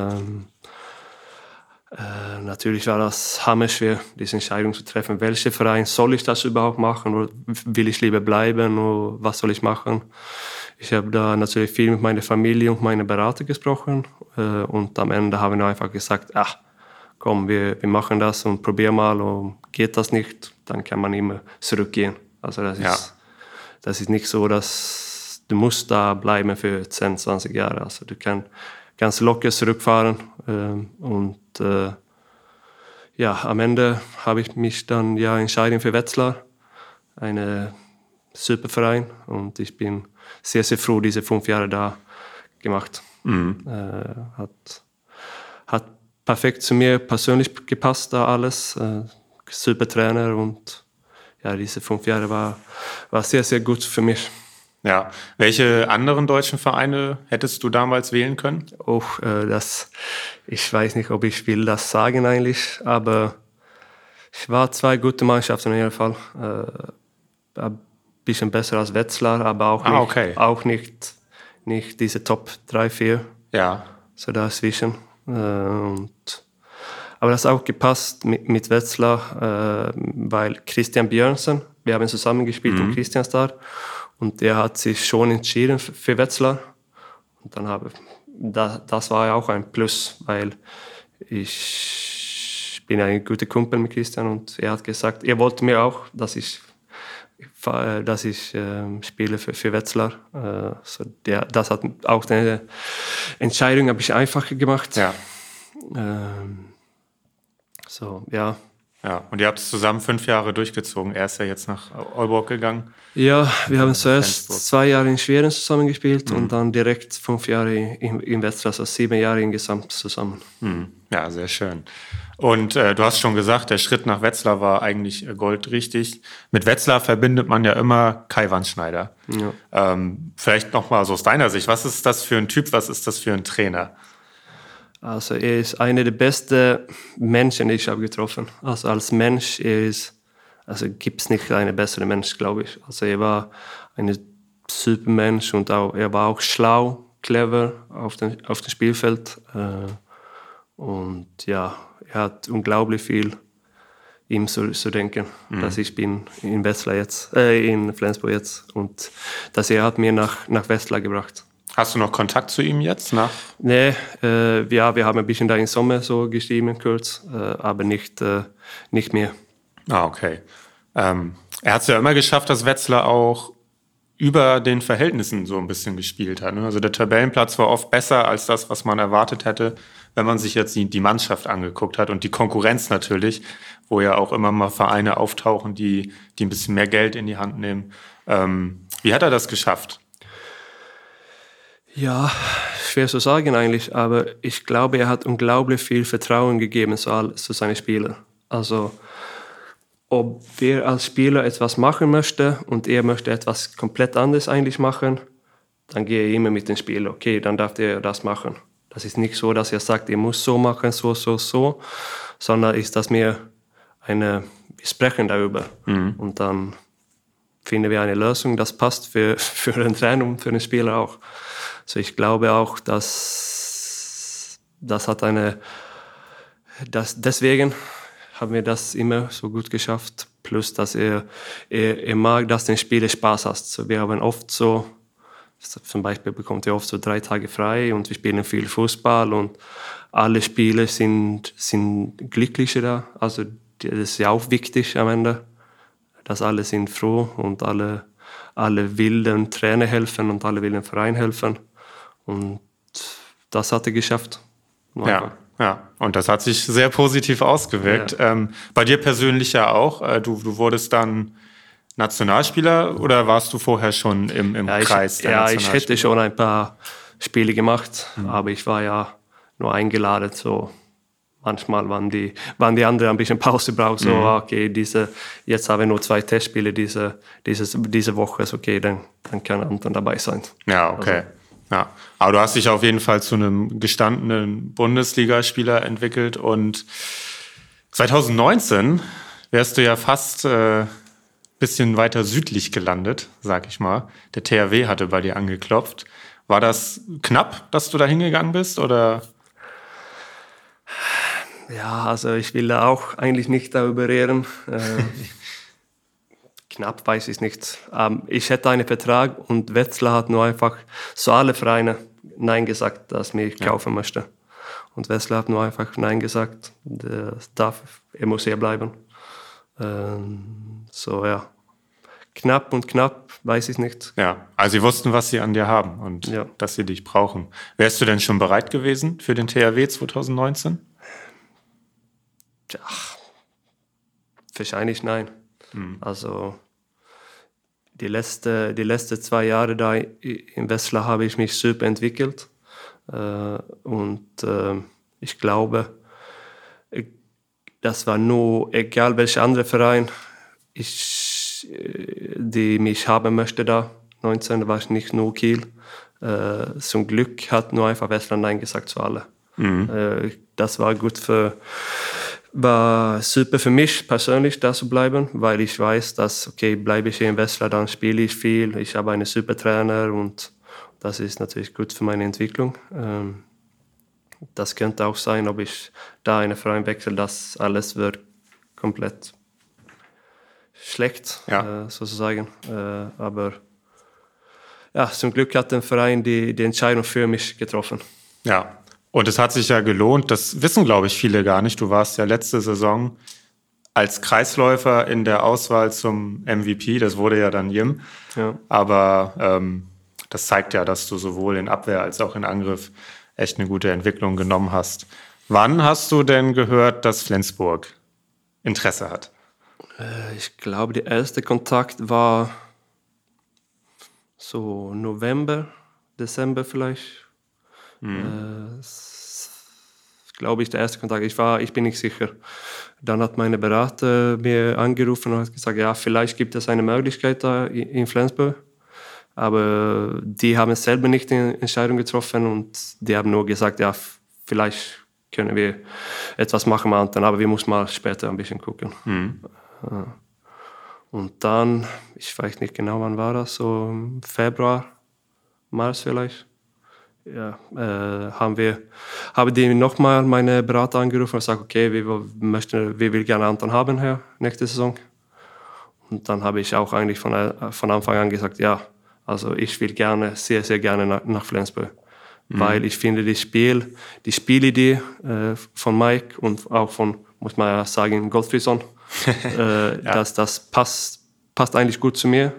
Natürlich war das hammerschwer, diese Entscheidung zu treffen. Welcher Verein soll ich das überhaupt machen? Oder will ich lieber bleiben? Oder was soll ich machen? Ich habe da natürlich viel mit meiner Familie und meinem Berater gesprochen. Und am Ende haben wir einfach gesagt, komm, wir machen das und probieren mal. Und geht das nicht, dann kann man immer zurückgehen. Also das ist nicht so, dass du musst da bleiben für 10, 20 Jahre. Also du kannst ganz locker zurückfahren. Am Ende habe ich mich dann entschieden für Wetzlar, eine super Verein. Und ich bin sehr, sehr froh, diese 5 Jahre da gemacht. Hat perfekt zu mir persönlich gepasst, da alles. Super Trainer und diese 5 Jahre war sehr, sehr gut für mich. Ja, welche anderen deutschen Vereine hättest du damals wählen können? Ich weiß nicht, ob ich will das sagen eigentlich, aber es war 2 gute Mannschaften in jedem Fall. Ein bisschen besser als Wetzlar, aber auch nicht diese Top 3, 4. Ja. So dazwischen. Aber das hat auch gepasst mit Wetzlar, weil Christian Björnsen, wir haben zusammen gespielt in Kristianstad. Und der hat sich schon entschieden für Wetzlar. Und das war ja auch ein Plus, weil ich bin ein guter Kumpel mit Christian und er hat gesagt, er wollte mir auch, dass ich spiele für Wetzlar. Das hat auch eine Entscheidung ein bisschen einfacher gemacht. Ja. Ja, und ihr habt es zusammen 5 Jahre durchgezogen. Er ist ja jetzt nach Aalborg gegangen. Ja, wir haben zuerst 2 Jahre in Schwerin zusammengespielt und dann direkt 5 Jahre in Wetzlar, also 7 Jahre insgesamt zusammen. Ja, sehr schön. Und du hast schon gesagt, der Schritt nach Wetzlar war eigentlich goldrichtig. Mit Wetzlar verbindet man ja immer Kai Wandschneider. Ja. Vielleicht nochmal so aus deiner Sicht, was ist das für ein Typ, was ist das für ein Trainer? Also er ist einer der besten Menschen, die ich habe getroffen. Also als Mensch, gibt es nicht einen besseren Mensch, glaube ich. Also er war ein super Mensch und er war auch schlau, clever auf dem Spielfeld. Und er hat unglaublich viel ihm zu denken, dass ich bin in Wetzlar jetzt, in Flensburg jetzt und dass er hat mir nach Wetzlar gebracht. Hast du noch Kontakt zu ihm jetzt? Nee, wir haben ein bisschen da im Sommer so geschrieben, kurz, aber nicht mehr. Okay. Er hat es ja immer geschafft, dass Wetzlar auch über den Verhältnissen so ein bisschen gespielt hat. Ne? Also der Tabellenplatz war oft besser als das, was man erwartet hätte, wenn man sich jetzt die Mannschaft angeguckt hat und die Konkurrenz natürlich, wo ja auch immer mal Vereine auftauchen, die ein bisschen mehr Geld in die Hand nehmen. Wie hat er das geschafft? Ja, schwer zu sagen eigentlich, aber ich glaube, er hat unglaublich viel Vertrauen gegeben zu seinen Spielern. Also, ob wir als Spieler etwas machen möchten und er möchte etwas komplett anderes eigentlich machen, dann gehe ich immer mit dem Spieler. Okay, dann darf er das machen. Das ist nicht so, dass er sagt, er muss so machen, so, sondern ist das mehr wir sprechen darüber. Und dann finden wir eine Lösung, das passt für den Trainer und für den Spieler auch. So, ich glaube auch, dass deswegen haben wir das immer so gut geschafft. Plus, dass er mag, dass den Spieler Spaß hat. So, wir haben oft so, zum Beispiel bekommt er oft so 3 Tage frei und wir spielen viel Fußball und alle Spieler sind glücklicher da. Also das ist ja auch wichtig am Ende, dass alle sind froh und alle alle will dem Trainer helfen und alle will dem Verein helfen. Und das hat er geschafft. Ja, und das hat sich sehr positiv ausgewirkt. Ja. Bei dir persönlich ja auch. Du wurdest dann Nationalspieler oder warst du vorher schon im Kreis der Nationalspieler? Ich hätte schon ein paar Spiele gemacht, aber ich war ja nur eingeladen. So. Manchmal waren die anderen ein bisschen Pause brauchen. So, okay, jetzt haben wir nur 2 Testspiele diese Woche. Ist okay, dann kann Anton dabei sein. Ja, okay. Also. Ja. Aber du hast dich auf jeden Fall zu einem gestandenen Bundesligaspieler entwickelt und 2019 wärst du ja fast bisschen weiter südlich gelandet, sag ich mal. Der THW hatte bei dir angeklopft. War das knapp, dass du da hingegangen bist, oder? Ja, also ich will da auch eigentlich nicht darüber reden. Knapp weiß ich nicht. Ich hätte einen Vertrag und Wetzlar hat nur einfach so alle Vereine Nein gesagt, dass mich kaufen möchte. Und Wetzlar hat nur einfach Nein gesagt. Er muss hier bleiben. So, ja. Knapp, weiß ich nicht. Ja, also sie wussten, was sie an dir haben und dass sie dich brauchen. Wärst du denn schon bereit gewesen für den THW 2019? Ja, wahrscheinlich nein. Also die letzten 2 Jahre da in Wetzlar habe ich mich super entwickelt. Und ich glaube, das war nur, egal welcher andere Verein, die mich haben möchte da. 19 war ich nicht nur Kiel. Zum Glück hat nur einfach Wetzlar Nein gesagt zu allen. Das war war super für mich persönlich, da zu bleiben, weil ich weiß, dass, okay, bleibe ich hier in Wetzlar, dann spiele ich viel. Ich habe einen super Trainer und das ist natürlich gut für meine Entwicklung. Das könnte auch sein, ob ich da einen Verein wechsle, dass alles wird komplett schlecht, sozusagen. Aber ja, zum Glück hat der Verein die Entscheidung für mich getroffen. Ja, und es hat sich ja gelohnt. Das wissen, glaube ich, viele gar nicht. Du warst ja letzte Saison als Kreisläufer in der Auswahl zum MVP. Das wurde ja dann Jim. Ja. Aber das zeigt ja, dass du sowohl in Abwehr als auch in Angriff echt eine gute Entwicklung genommen hast. Wann hast du denn gehört, dass Flensburg Interesse hat? Ich glaube, der erste Kontakt war so November, Dezember vielleicht. Glaube ich, der erste Kontakt. Ich bin nicht sicher. Dann hat meine Berater mir angerufen und hat gesagt, ja, vielleicht gibt es eine Möglichkeit da in Flensburg. Aber die haben selber nicht die Entscheidung getroffen und die haben nur gesagt, ja, vielleicht können wir etwas machen, aber wir müssen mal später ein bisschen gucken. Und dann, ich weiß nicht genau, wann war das, so im Februar, März vielleicht. Ja, haben die nochmal meine Berater angerufen und gesagt, okay, wir will gerne Anton haben hier nächste Saison. Und dann habe ich auch eigentlich von Anfang an gesagt, ja, also ich will gerne, sehr, sehr gerne nach Flensburg. Weil ich finde die Spielidee von Mike und auch von, muss man ja sagen, Gottfriedson, das passt eigentlich gut zu mir.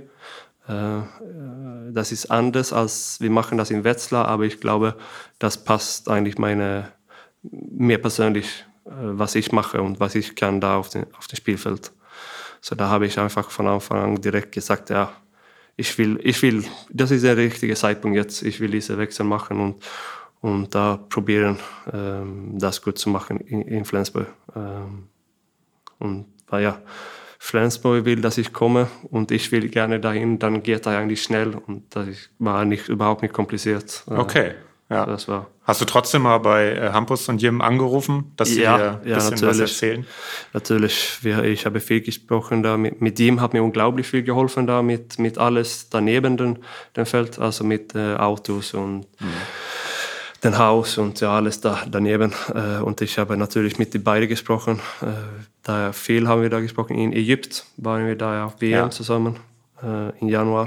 Das ist anders, als wir machen das in Wetzlar, aber ich glaube, das passt eigentlich mir persönlich, was ich mache und was ich kann da auf dem Spielfeld. So, da habe ich einfach von Anfang an direkt gesagt, ja, ich will, das ist der richtige Zeitpunkt jetzt, ich will diesen Wechsel machen und da probieren, das gut zu machen in Flensburg. Und ja, Flensburg will, dass ich komme und ich will gerne dahin, dann geht das eigentlich schnell und das war überhaupt nicht kompliziert. Okay, ja. Das war. Hast du trotzdem mal bei Hampus und Jim angerufen, dass sie dir ein bisschen was erzählen? Natürlich, ich habe viel gesprochen da. Mit ihm hat mir unglaublich viel geholfen da, mit alles daneben dem Feld, also mit Autos und den Haus und ja, alles da daneben. Und ich habe natürlich mit den beiden gesprochen. Viel haben wir da gesprochen. In Ägypten waren wir da auf WM zusammen im Januar.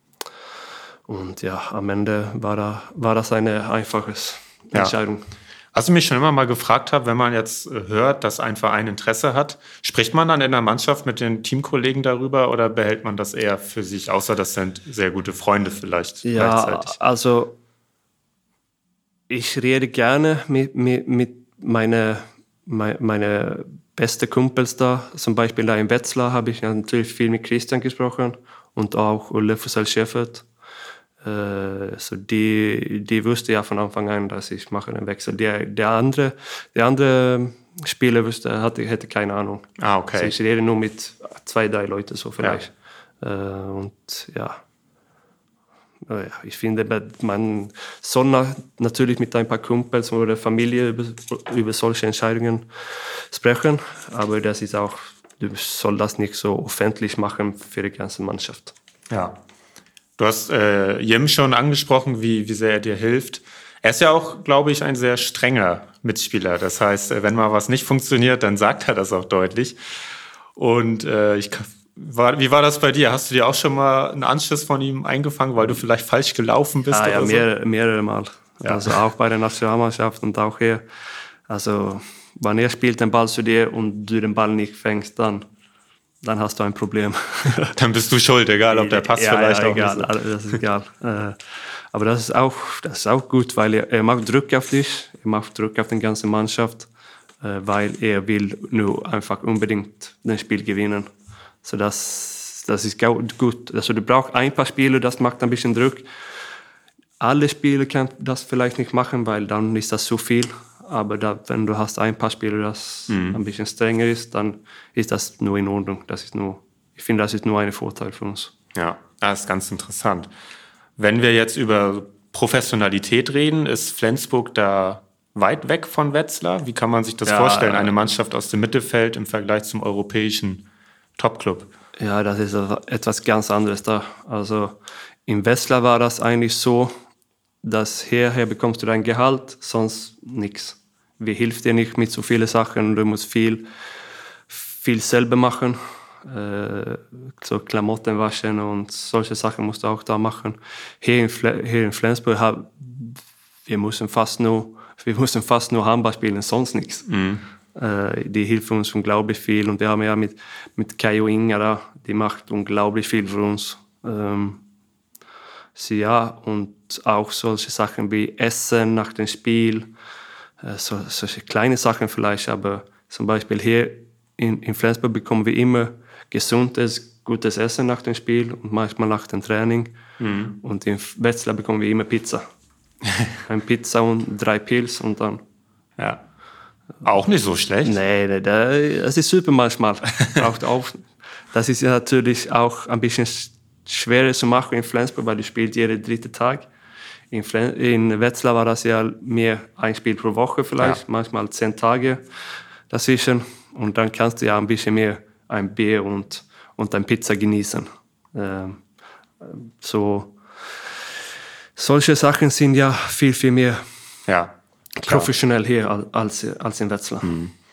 Und ja, am Ende war das eine einfache Entscheidung. Was ich mich schon immer mal gefragt habe, wenn man jetzt hört, dass ein Verein Interesse hat, spricht man dann in der Mannschaft mit den Teamkollegen darüber oder behält man das eher für sich, außer das sind sehr gute Freunde vielleicht gleichzeitig? Also ich rede gerne mit meine besten Kumpels da. Zum Beispiel da in Wetzlar habe ich natürlich viel mit Christian gesprochen und auch Ulle Fussell-Schäffert. So die wusste ja von Anfang an, dass ich mache einen Wechsel. Der andere Spieler hätte keine Ahnung. Ah, okay. Also ich rede nur mit 2-3 Leuten so vielleicht. Und ja, ich finde, man soll natürlich mit ein paar Kumpels oder Familie über solche Entscheidungen sprechen, aber du soll das nicht so öffentlich machen für die ganze Mannschaft. Ja. Du hast Jim schon angesprochen, wie sehr er dir hilft. Er ist ja auch, glaube ich, ein sehr strenger Mitspieler. Das heißt, wenn mal was nicht funktioniert, dann sagt er das auch deutlich. Und wie war das bei dir? Hast du dir auch schon mal einen Anschluss von ihm eingefangen, weil du vielleicht falsch gelaufen bist? Ja, mehrere Mal. Ja. Also auch bei der Nationalmannschaft und auch hier. Also wenn er spielt den Ball zu dir und du den Ball nicht fängst, dann hast du ein Problem. Dann bist du schuld, egal ob der Pass vielleicht auch egal, nicht. Das ist egal. Aber das ist auch gut, weil er macht Druck auf dich, er macht Druck auf die ganze Mannschaft, weil er will nur einfach unbedingt das Spiel gewinnen. So das ist gut. Also du brauchst ein paar Spieler, das macht ein bisschen Druck. Alle Spieler können das vielleicht nicht machen, weil dann ist das zu viel. Aber wenn du hast ein paar Spieler, das ein bisschen strenger ist, dann ist das nur in Ordnung. Ich finde, das ist nur ein Vorteil für uns. Ja, das ist ganz interessant. Wenn wir jetzt über Professionalität reden, ist Flensburg da weit weg von Wetzlar? Wie kann man sich das vorstellen, eine Mannschaft aus dem Mittelfeld im Vergleich zum europäischen Topclub? Ja, das ist etwas ganz anderes da. Also in Wetzlar war das eigentlich so, dass hierher bekommst du dein Gehalt, sonst nichts. Wir helfen dir nicht mit so vielen Sachen, du musst viel selber machen. So Klamotten waschen und solche Sachen musst du auch da machen. Hier in Flensburg wir mussten fast nur Handball spielen, sonst nichts. Die helfen uns unglaublich viel und wir haben ja mit Kajo Inga da, die macht unglaublich viel für uns. Und auch solche Sachen wie Essen nach dem Spiel, solche kleine Sachen vielleicht, aber zum Beispiel hier in Flensburg bekommen wir immer gesundes, gutes Essen nach dem Spiel und manchmal nach dem Training. Und in Wetzlar bekommen wir immer Pizza. Eine Pizza und 3 Pilz und dann... Ja. Auch nicht so schlecht. Nee, das ist super manchmal. Das ist ja natürlich auch ein bisschen schwerer zu machen in Flensburg, weil du spielst jeden 3. Tag. In Wetzlar war das ja mehr ein Spiel pro Woche vielleicht, manchmal 10 Tage dazwischen. Und dann kannst du ja ein bisschen mehr ein Bier und ein Pizza genießen. Solche Sachen sind ja viel mehr professionell hier als in Wetzlar.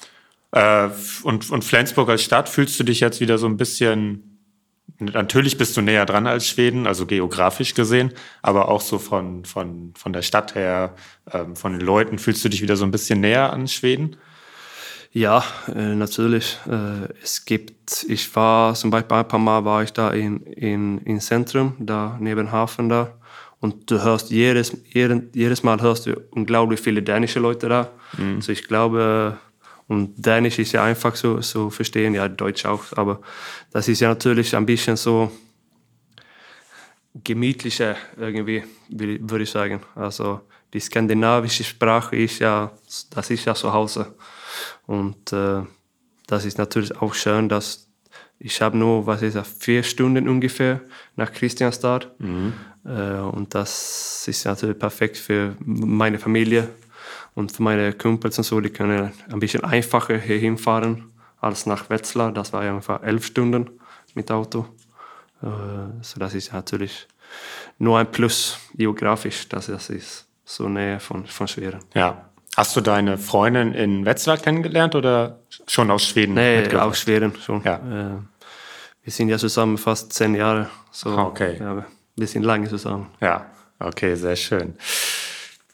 Und Flensburg als Stadt, fühlst du dich jetzt wieder so ein bisschen... Natürlich bist du näher dran als Schweden, also geografisch gesehen, aber auch so von der Stadt her, von den Leuten, fühlst du dich wieder so ein bisschen näher an Schweden? Ja, natürlich. Ich war zum Beispiel ein paar Mal war ich da im Zentrum, da neben Hafen da, und du hörst jedes Mal hörst du unglaublich viele dänische Leute da. Also ich glaube, und Dänisch ist ja einfach so verstehen, ja, Deutsch auch, aber das ist ja natürlich ein bisschen so gemütlicher irgendwie, würde ich sagen. Also die skandinavische Sprache das ist ja zu Hause. Und das ist natürlich auch schön, dass ich habe nur, 4 Stunden ungefähr nach Kristianstad. Und das ist natürlich perfekt für meine Familie. Und für meine Kumpels und so, die können ein bisschen einfacher hier hinfahren als nach Wetzlar. Das war ja ungefähr 11 Stunden mit Auto. So das ist natürlich nur ein Plus geografisch, dass das ist so näher von Schweden. Ja. Hast du deine Freundin in Wetzlar kennengelernt oder schon aus Schweden? Nee, aus Schweden schon. Ja. Wir sind ja zusammen fast 10 Jahre. So, okay. Ja, wir sind lange zusammen. Ja, okay, sehr schön.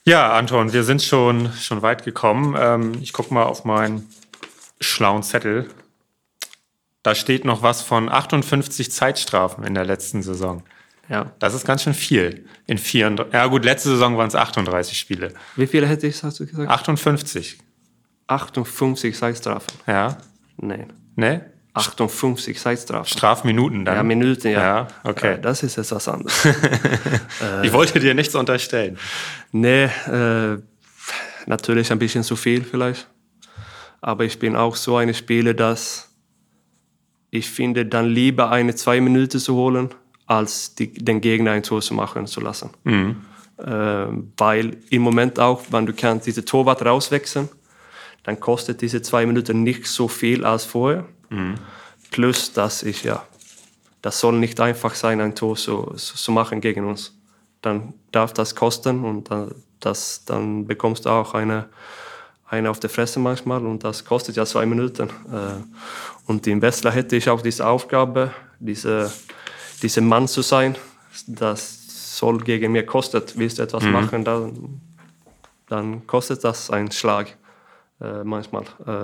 Ja, Anton, wir sind schon weit gekommen. Ich gucke mal auf meinen schlauen Zettel. Da steht noch was von 58 Zeitstrafen in der letzten Saison. Ja. Das ist ganz schön viel. Ja gut, letzte Saison waren es 38 Spiele. Wie viele hast du gesagt? 58. 58 Zeitstrafen. Ja. Nein. Ne? 58 Zeitstrafen. Strafminuten dann? Ja, Minuten, ja. Ja, okay. Ja, das ist jetzt was anderes. Ich wollte dir nichts unterstellen. Nee, natürlich ein bisschen zu viel vielleicht. Aber ich bin auch so ein Spieler, dass ich finde, dann lieber 2 Minuten zu holen, als den Gegner ein Tor zu machen zu lassen. Mhm. Weil im Moment auch, wenn du kannst diese Torwart rauswechseln, dann kostet diese 2 Minuten nicht so viel als vorher. Mhm. Plus, das soll nicht einfach sein, ein Tor zu machen gegen uns. Dann darf das kosten und dann bekommst du auch eine auf der Fresse manchmal und das kostet ja 2 Minuten. Und in Wetzlar hätte ich auch diese Aufgabe, dieser Mann zu sein, das soll gegen mir kostet. Willst du etwas machen, dann kostet das einen Schlag manchmal.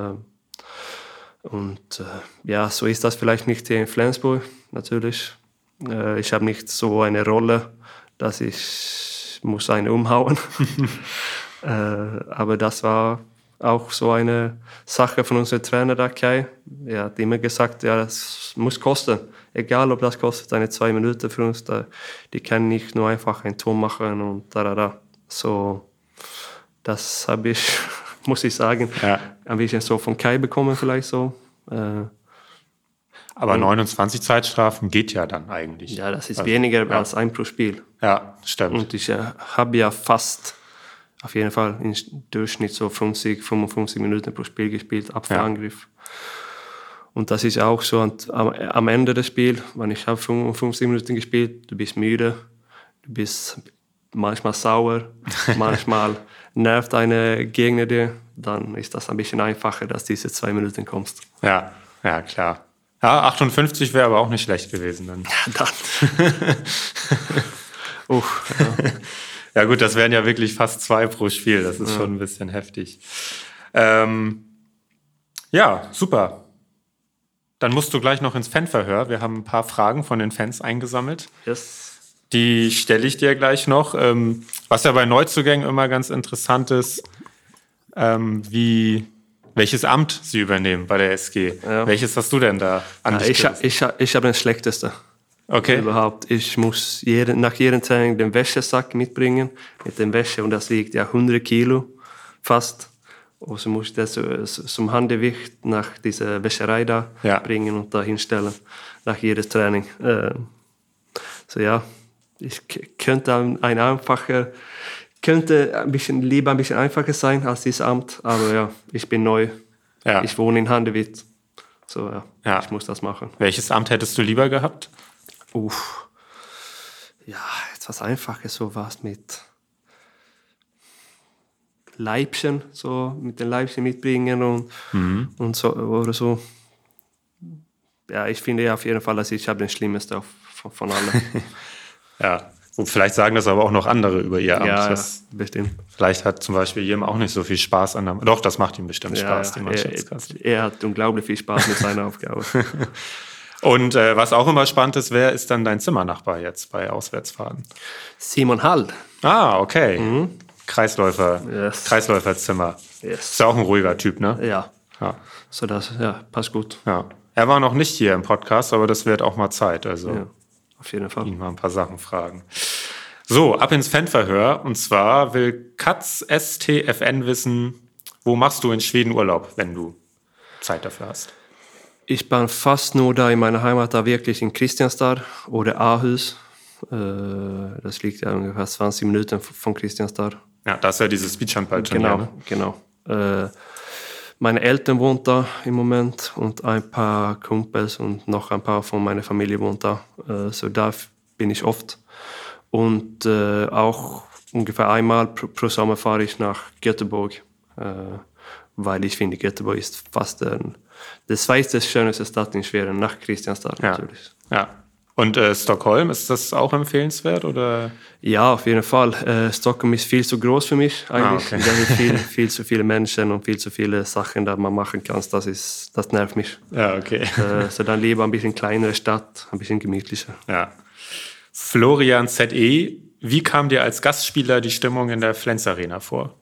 So ist das vielleicht nicht hier in Flensburg, natürlich. Ich habe nicht so eine Rolle, dass ich muss einen umhauen. Aber das war auch so eine Sache von unserem Trainer, der Kai. Er hat immer gesagt, ja, das muss kosten. Egal, ob das kostet 2 Minuten für uns. Die können nicht nur einfach ein Tor machen und da. So, das habe ich, muss ich sagen, ein bisschen so von Kai bekommen vielleicht so. Aber 29 Zeitstrafen geht ja dann eigentlich. Ja, das ist weniger als 1 pro Spiel. Ja, stimmt. Und ich habe ja fast auf jeden Fall im Durchschnitt so 55 Minuten pro Spiel gespielt, Abwehrangriff. Und das ist auch so am Ende des Spiels, wenn ich habe 55 Minuten gespielt, du bist müde, du bist manchmal sauer, manchmal nervt eine Gegner dir, dann ist das ein bisschen einfacher, dass diese 2 Minuten kommst. Ja, klar. Ja, 58 wäre aber auch nicht schlecht gewesen dann. Ja, dann. Ja gut, das wären ja wirklich fast 2 pro Spiel. Das ist schon ein bisschen heftig. Ja, super. Dann musst du gleich noch ins Fanverhör. Wir haben ein paar Fragen von den Fans eingesammelt. Yes. Die stelle ich dir gleich noch. Was ja bei Neuzugängen immer ganz interessant ist, welches Amt sie übernehmen bei der SG. Ja. Welches hast du denn da an dich? Ich habe das Schlechteste. Okay. Überhaupt. Ich muss nach jedem Training den Wäschesack mitbringen mit dem Wäsche und das wiegt ja 100 Kilo fast. Und so muss ich das zum Handgewicht nach dieser Wäscherei da bringen und da hinstellen nach jedem Training. Ich könnte ein bisschen einfacher sein als dieses Amt, aber ja, ich bin neu. Ja. Ich wohne in Handewitt. So, ich muss das machen. Welches Amt hättest du lieber gehabt? Ja, etwas Einfaches, so was mit Leibchen, so mit den Leibchen mitbringen und so oder so. Ja, ich finde auf jeden Fall, dass ich habe den Schlimmsten von allen. Ja, und vielleicht sagen das aber auch noch andere über ihr Amt. Ja, bestimmt. Vielleicht hat zum Beispiel jedem auch nicht so viel Spaß an der... Doch, das macht ihm bestimmt Spaß, die Mannschaftskasse. Er hat unglaublich viel Spaß mit seiner Aufgabe. Und was auch immer spannend ist, wer ist dann dein Zimmernachbar jetzt bei Auswärtsfahrten? Simon Hall. Ah, okay. Kreisläuferzimmer. Yes. Ist ja auch ein ruhiger Typ, ne? Ja. So das, passt gut. Ja. Er war noch nicht hier im Podcast, aber das wird auch mal Zeit. Also auf jeden Fall. Ihn mal ein paar Sachen fragen. So, ab ins Fanverhör. Und zwar will Katz STFN wissen, wo machst du in Schweden Urlaub, wenn du Zeit dafür hast? Ich bin fast nur da in meiner Heimat, da wirklich in Kristianstad oder Aarhus. Das liegt ja ungefähr 20 Minuten von Kristianstad. Ja, das ist ja dieses Beachhandball-Turnier. Genau. Meine Eltern wohnen da im Moment und ein paar Kumpels und noch ein paar von meiner Familie wohnen da. So da bin ich oft. Und auch ungefähr einmal pro Sommer fahre ich nach Göteborg, weil ich finde, Göteborg ist fast die zweite schönste Stadt in Schweden, nach Kristianstad natürlich. Ja, Und Stockholm, ist das auch empfehlenswert, oder? Ja, auf jeden Fall. Stockholm ist viel zu groß für mich eigentlich. Okay. Da sind viel zu viele Menschen und viel zu viele Sachen, die man machen kann. Das nervt mich. Ja, okay. So dann lieber ein bisschen kleinere Stadt, ein bisschen gemütlicher. Ja. Florian ZE, wie kam dir als Gastspieler die Stimmung in der Flens Arena vor?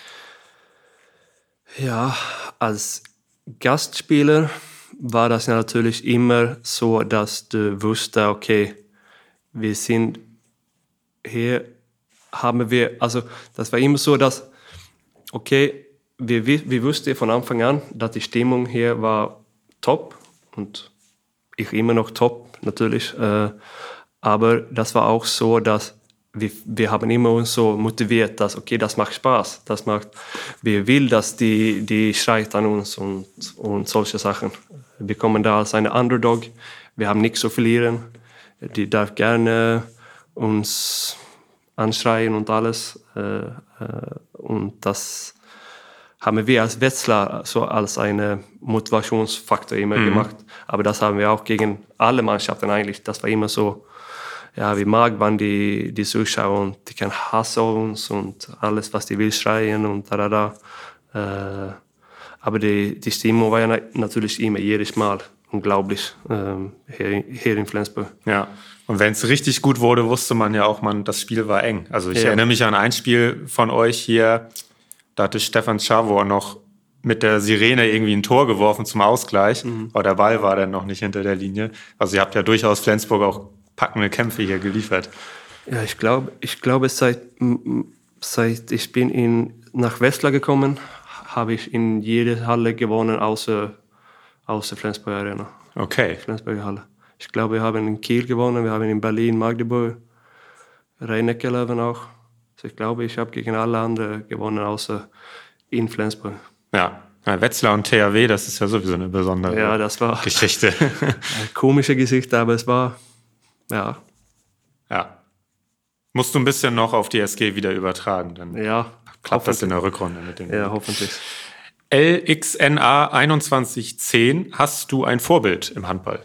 Ja, als Gastspieler war das ja natürlich immer so, dass du wusstest, okay, wir sind hier, also das war immer so, dass, okay, wir wussten von Anfang an, dass die Stimmung hier war top und ich immer noch top natürlich, aber das war auch so, dass wir haben immer uns so motiviert, dass okay, das macht Spaß, wir will, dass die schreit an uns und solche Sachen. Wir kommen da als eine Underdog, wir haben nichts zu verlieren, die darf gerne uns anschreien und alles und das haben wir als Wetzlar so als einen Motivationsfaktor immer gemacht, aber das haben wir auch gegen alle Mannschaften eigentlich, das war immer so. Ja, wie mag man die Zuschauer und die können hassen uns und alles, was die will, schreien und da. Aber die Stimmung war ja natürlich immer, jedes Mal, unglaublich, hier in Flensburg. Ja, und wenn es richtig gut wurde, wusste man ja auch, das Spiel war eng. Also ich erinnere mich an ein Spiel von euch hier, da hatte Stefan Schawor noch mit der Sirene irgendwie ein Tor geworfen zum Ausgleich, aber der Ball war dann noch nicht hinter der Linie. Also ihr habt ja durchaus Flensburg auch packende Kämpfe hier geliefert. Ja, ich glaube, seit ich bin nach Wetzlar gekommen, habe ich in jede Halle gewonnen, außer Flensburg Arena. Okay. Flensburger Halle. Ich glaube, wir haben in Kiel gewonnen, wir haben in Berlin, Magdeburg, Rhein-Neckar-Löwen auch. Also ich glaube, ich habe gegen alle anderen gewonnen, außer in Flensburg. Ja, Wetzlar und THW, das ist ja sowieso eine besondere das war Geschichte. Eine komische Geschichte, aber es war. Ja. Musst du ein bisschen noch auf die SG wieder übertragen, dann klappt das in der Rückrunde mit dem. Ja, hoffentlich. LXNA 2110, hast du ein Vorbild im Handball?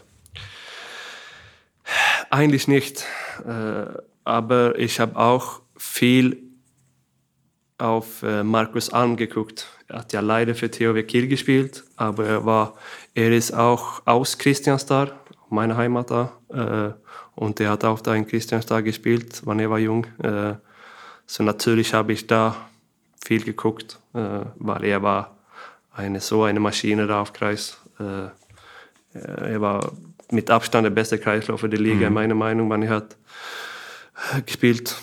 Eigentlich nicht, aber ich habe auch viel auf Markus Alm geguckt. Er hat ja leider für THW Kiel gespielt, aber er ist auch aus Kristianstad, meine Heimat da. Und er hat auch da in Kristianstad gespielt, wann er war jung. So natürlich habe ich da viel geguckt, weil er war eine Maschine da auf Kreis. Er war mit Abstand der beste Kreisläufer der Liga, meiner Meinung nach, wann er hat gespielt.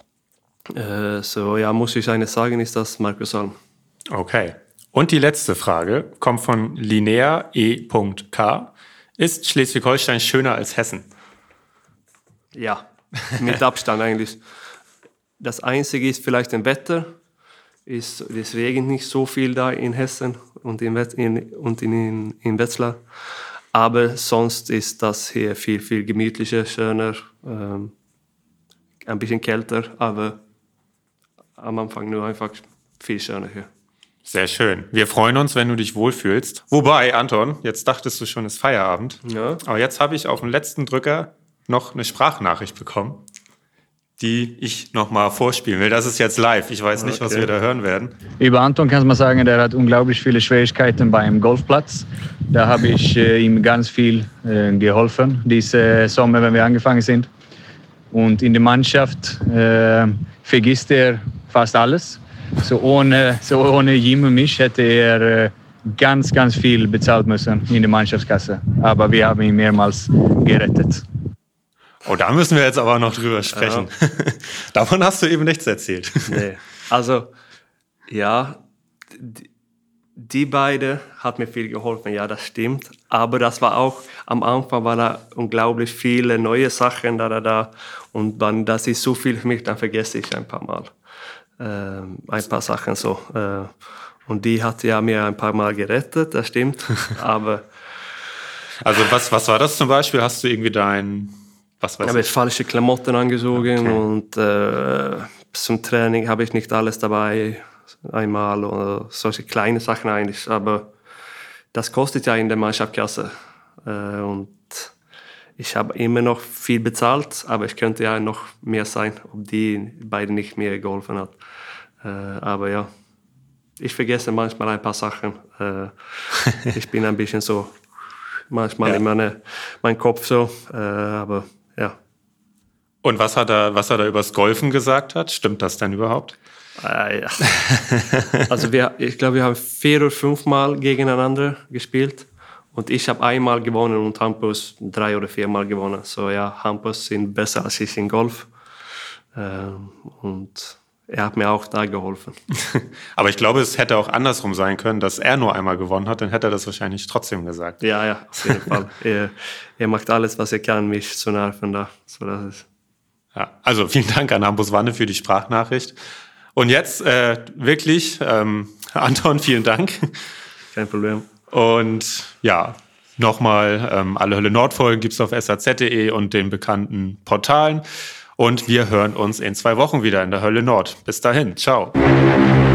Muss ich sagen, ist das Markus Alm. Okay. Und die letzte Frage kommt von Linnea E.K. Ist Schleswig-Holstein schöner als Hessen? Ja, mit Abstand eigentlich. Das Einzige ist vielleicht ein Wetter. Es regnet nicht so viel da in Hessen und in Wetzlar. Aber sonst ist das hier viel, viel gemütlicher, schöner, ein bisschen kälter, aber am Anfang nur einfach viel schöner hier. Sehr schön. Wir freuen uns, wenn du dich wohlfühlst. Wobei, Anton, jetzt dachtest du schon, es ist Feierabend. Ja. Aber jetzt habe ich auf dem letzten Drücker noch eine Sprachnachricht bekommen, die ich nochmal vorspielen will. Das ist jetzt live. Ich weiß nicht, was wir da hören werden. Über Anton kann man sagen, der hat unglaublich viele Schwierigkeiten beim Golfplatz. Da habe ich ihm ganz viel geholfen, diese Sommer, wenn wir angefangen sind. Und in der Mannschaft vergisst er fast alles. So ohne Jim und mich hätte er ganz, ganz viel bezahlt müssen in der Mannschaftskasse. Aber wir haben ihn mehrmals gerettet. Oh, da müssen wir jetzt aber noch drüber sprechen. Ja. Davon hast du eben nichts erzählt. Nee. Also, ja, die beiden hat mir viel geholfen, ja, das stimmt. Aber das war auch, am Anfang waren da unglaublich viele neue Sachen da. Und dann, das ist so viel für mich, dann vergesse ich ein paar Mal. Ein paar Sachen so. Und die hat ja mir ein paar Mal gerettet, das stimmt. Aber also was war das zum Beispiel? Hast du irgendwie ich habe falsche Klamotten angezogen und zum Training habe ich nicht alles dabei einmal oder solche kleine Sachen eigentlich. Aber das kostet ja in der Mannschaftskasse. Und ich habe immer noch viel bezahlt, aber ich könnte ja noch mehr sein, ob die beiden nicht mehr geholfen hat. Aber ja, ich vergesse manchmal ein paar Sachen. Ich bin ein bisschen so, manchmal in meinem Kopf so, aber ja. Und was hat er übers Golfen gesagt hat? Stimmt das denn überhaupt? Ja. Also ich glaube, wir haben 4 oder 5 Mal gegeneinander gespielt. Und ich habe einmal gewonnen und Hampus 3 oder 4 Mal gewonnen. So ja, Hampus sind besser als ich in Golf. Und er hat mir auch da geholfen. Aber ich glaube, es hätte auch andersrum sein können, dass er nur einmal gewonnen hat. Dann hätte er das wahrscheinlich trotzdem gesagt. Ja, auf jeden Fall. Er macht alles, was er kann, mich zu nerven da. So, das ist. Ja, also vielen Dank an Hampus Wanne für die Sprachnachricht. Und jetzt wirklich, Anton, vielen Dank. Kein Problem. Und ja, nochmal, alle Hölle Nord-Folgen gibt es auf saz.de und den bekannten Portalen. Und wir hören uns in 2 Wochen wieder in der Hölle Nord. Bis dahin, ciao.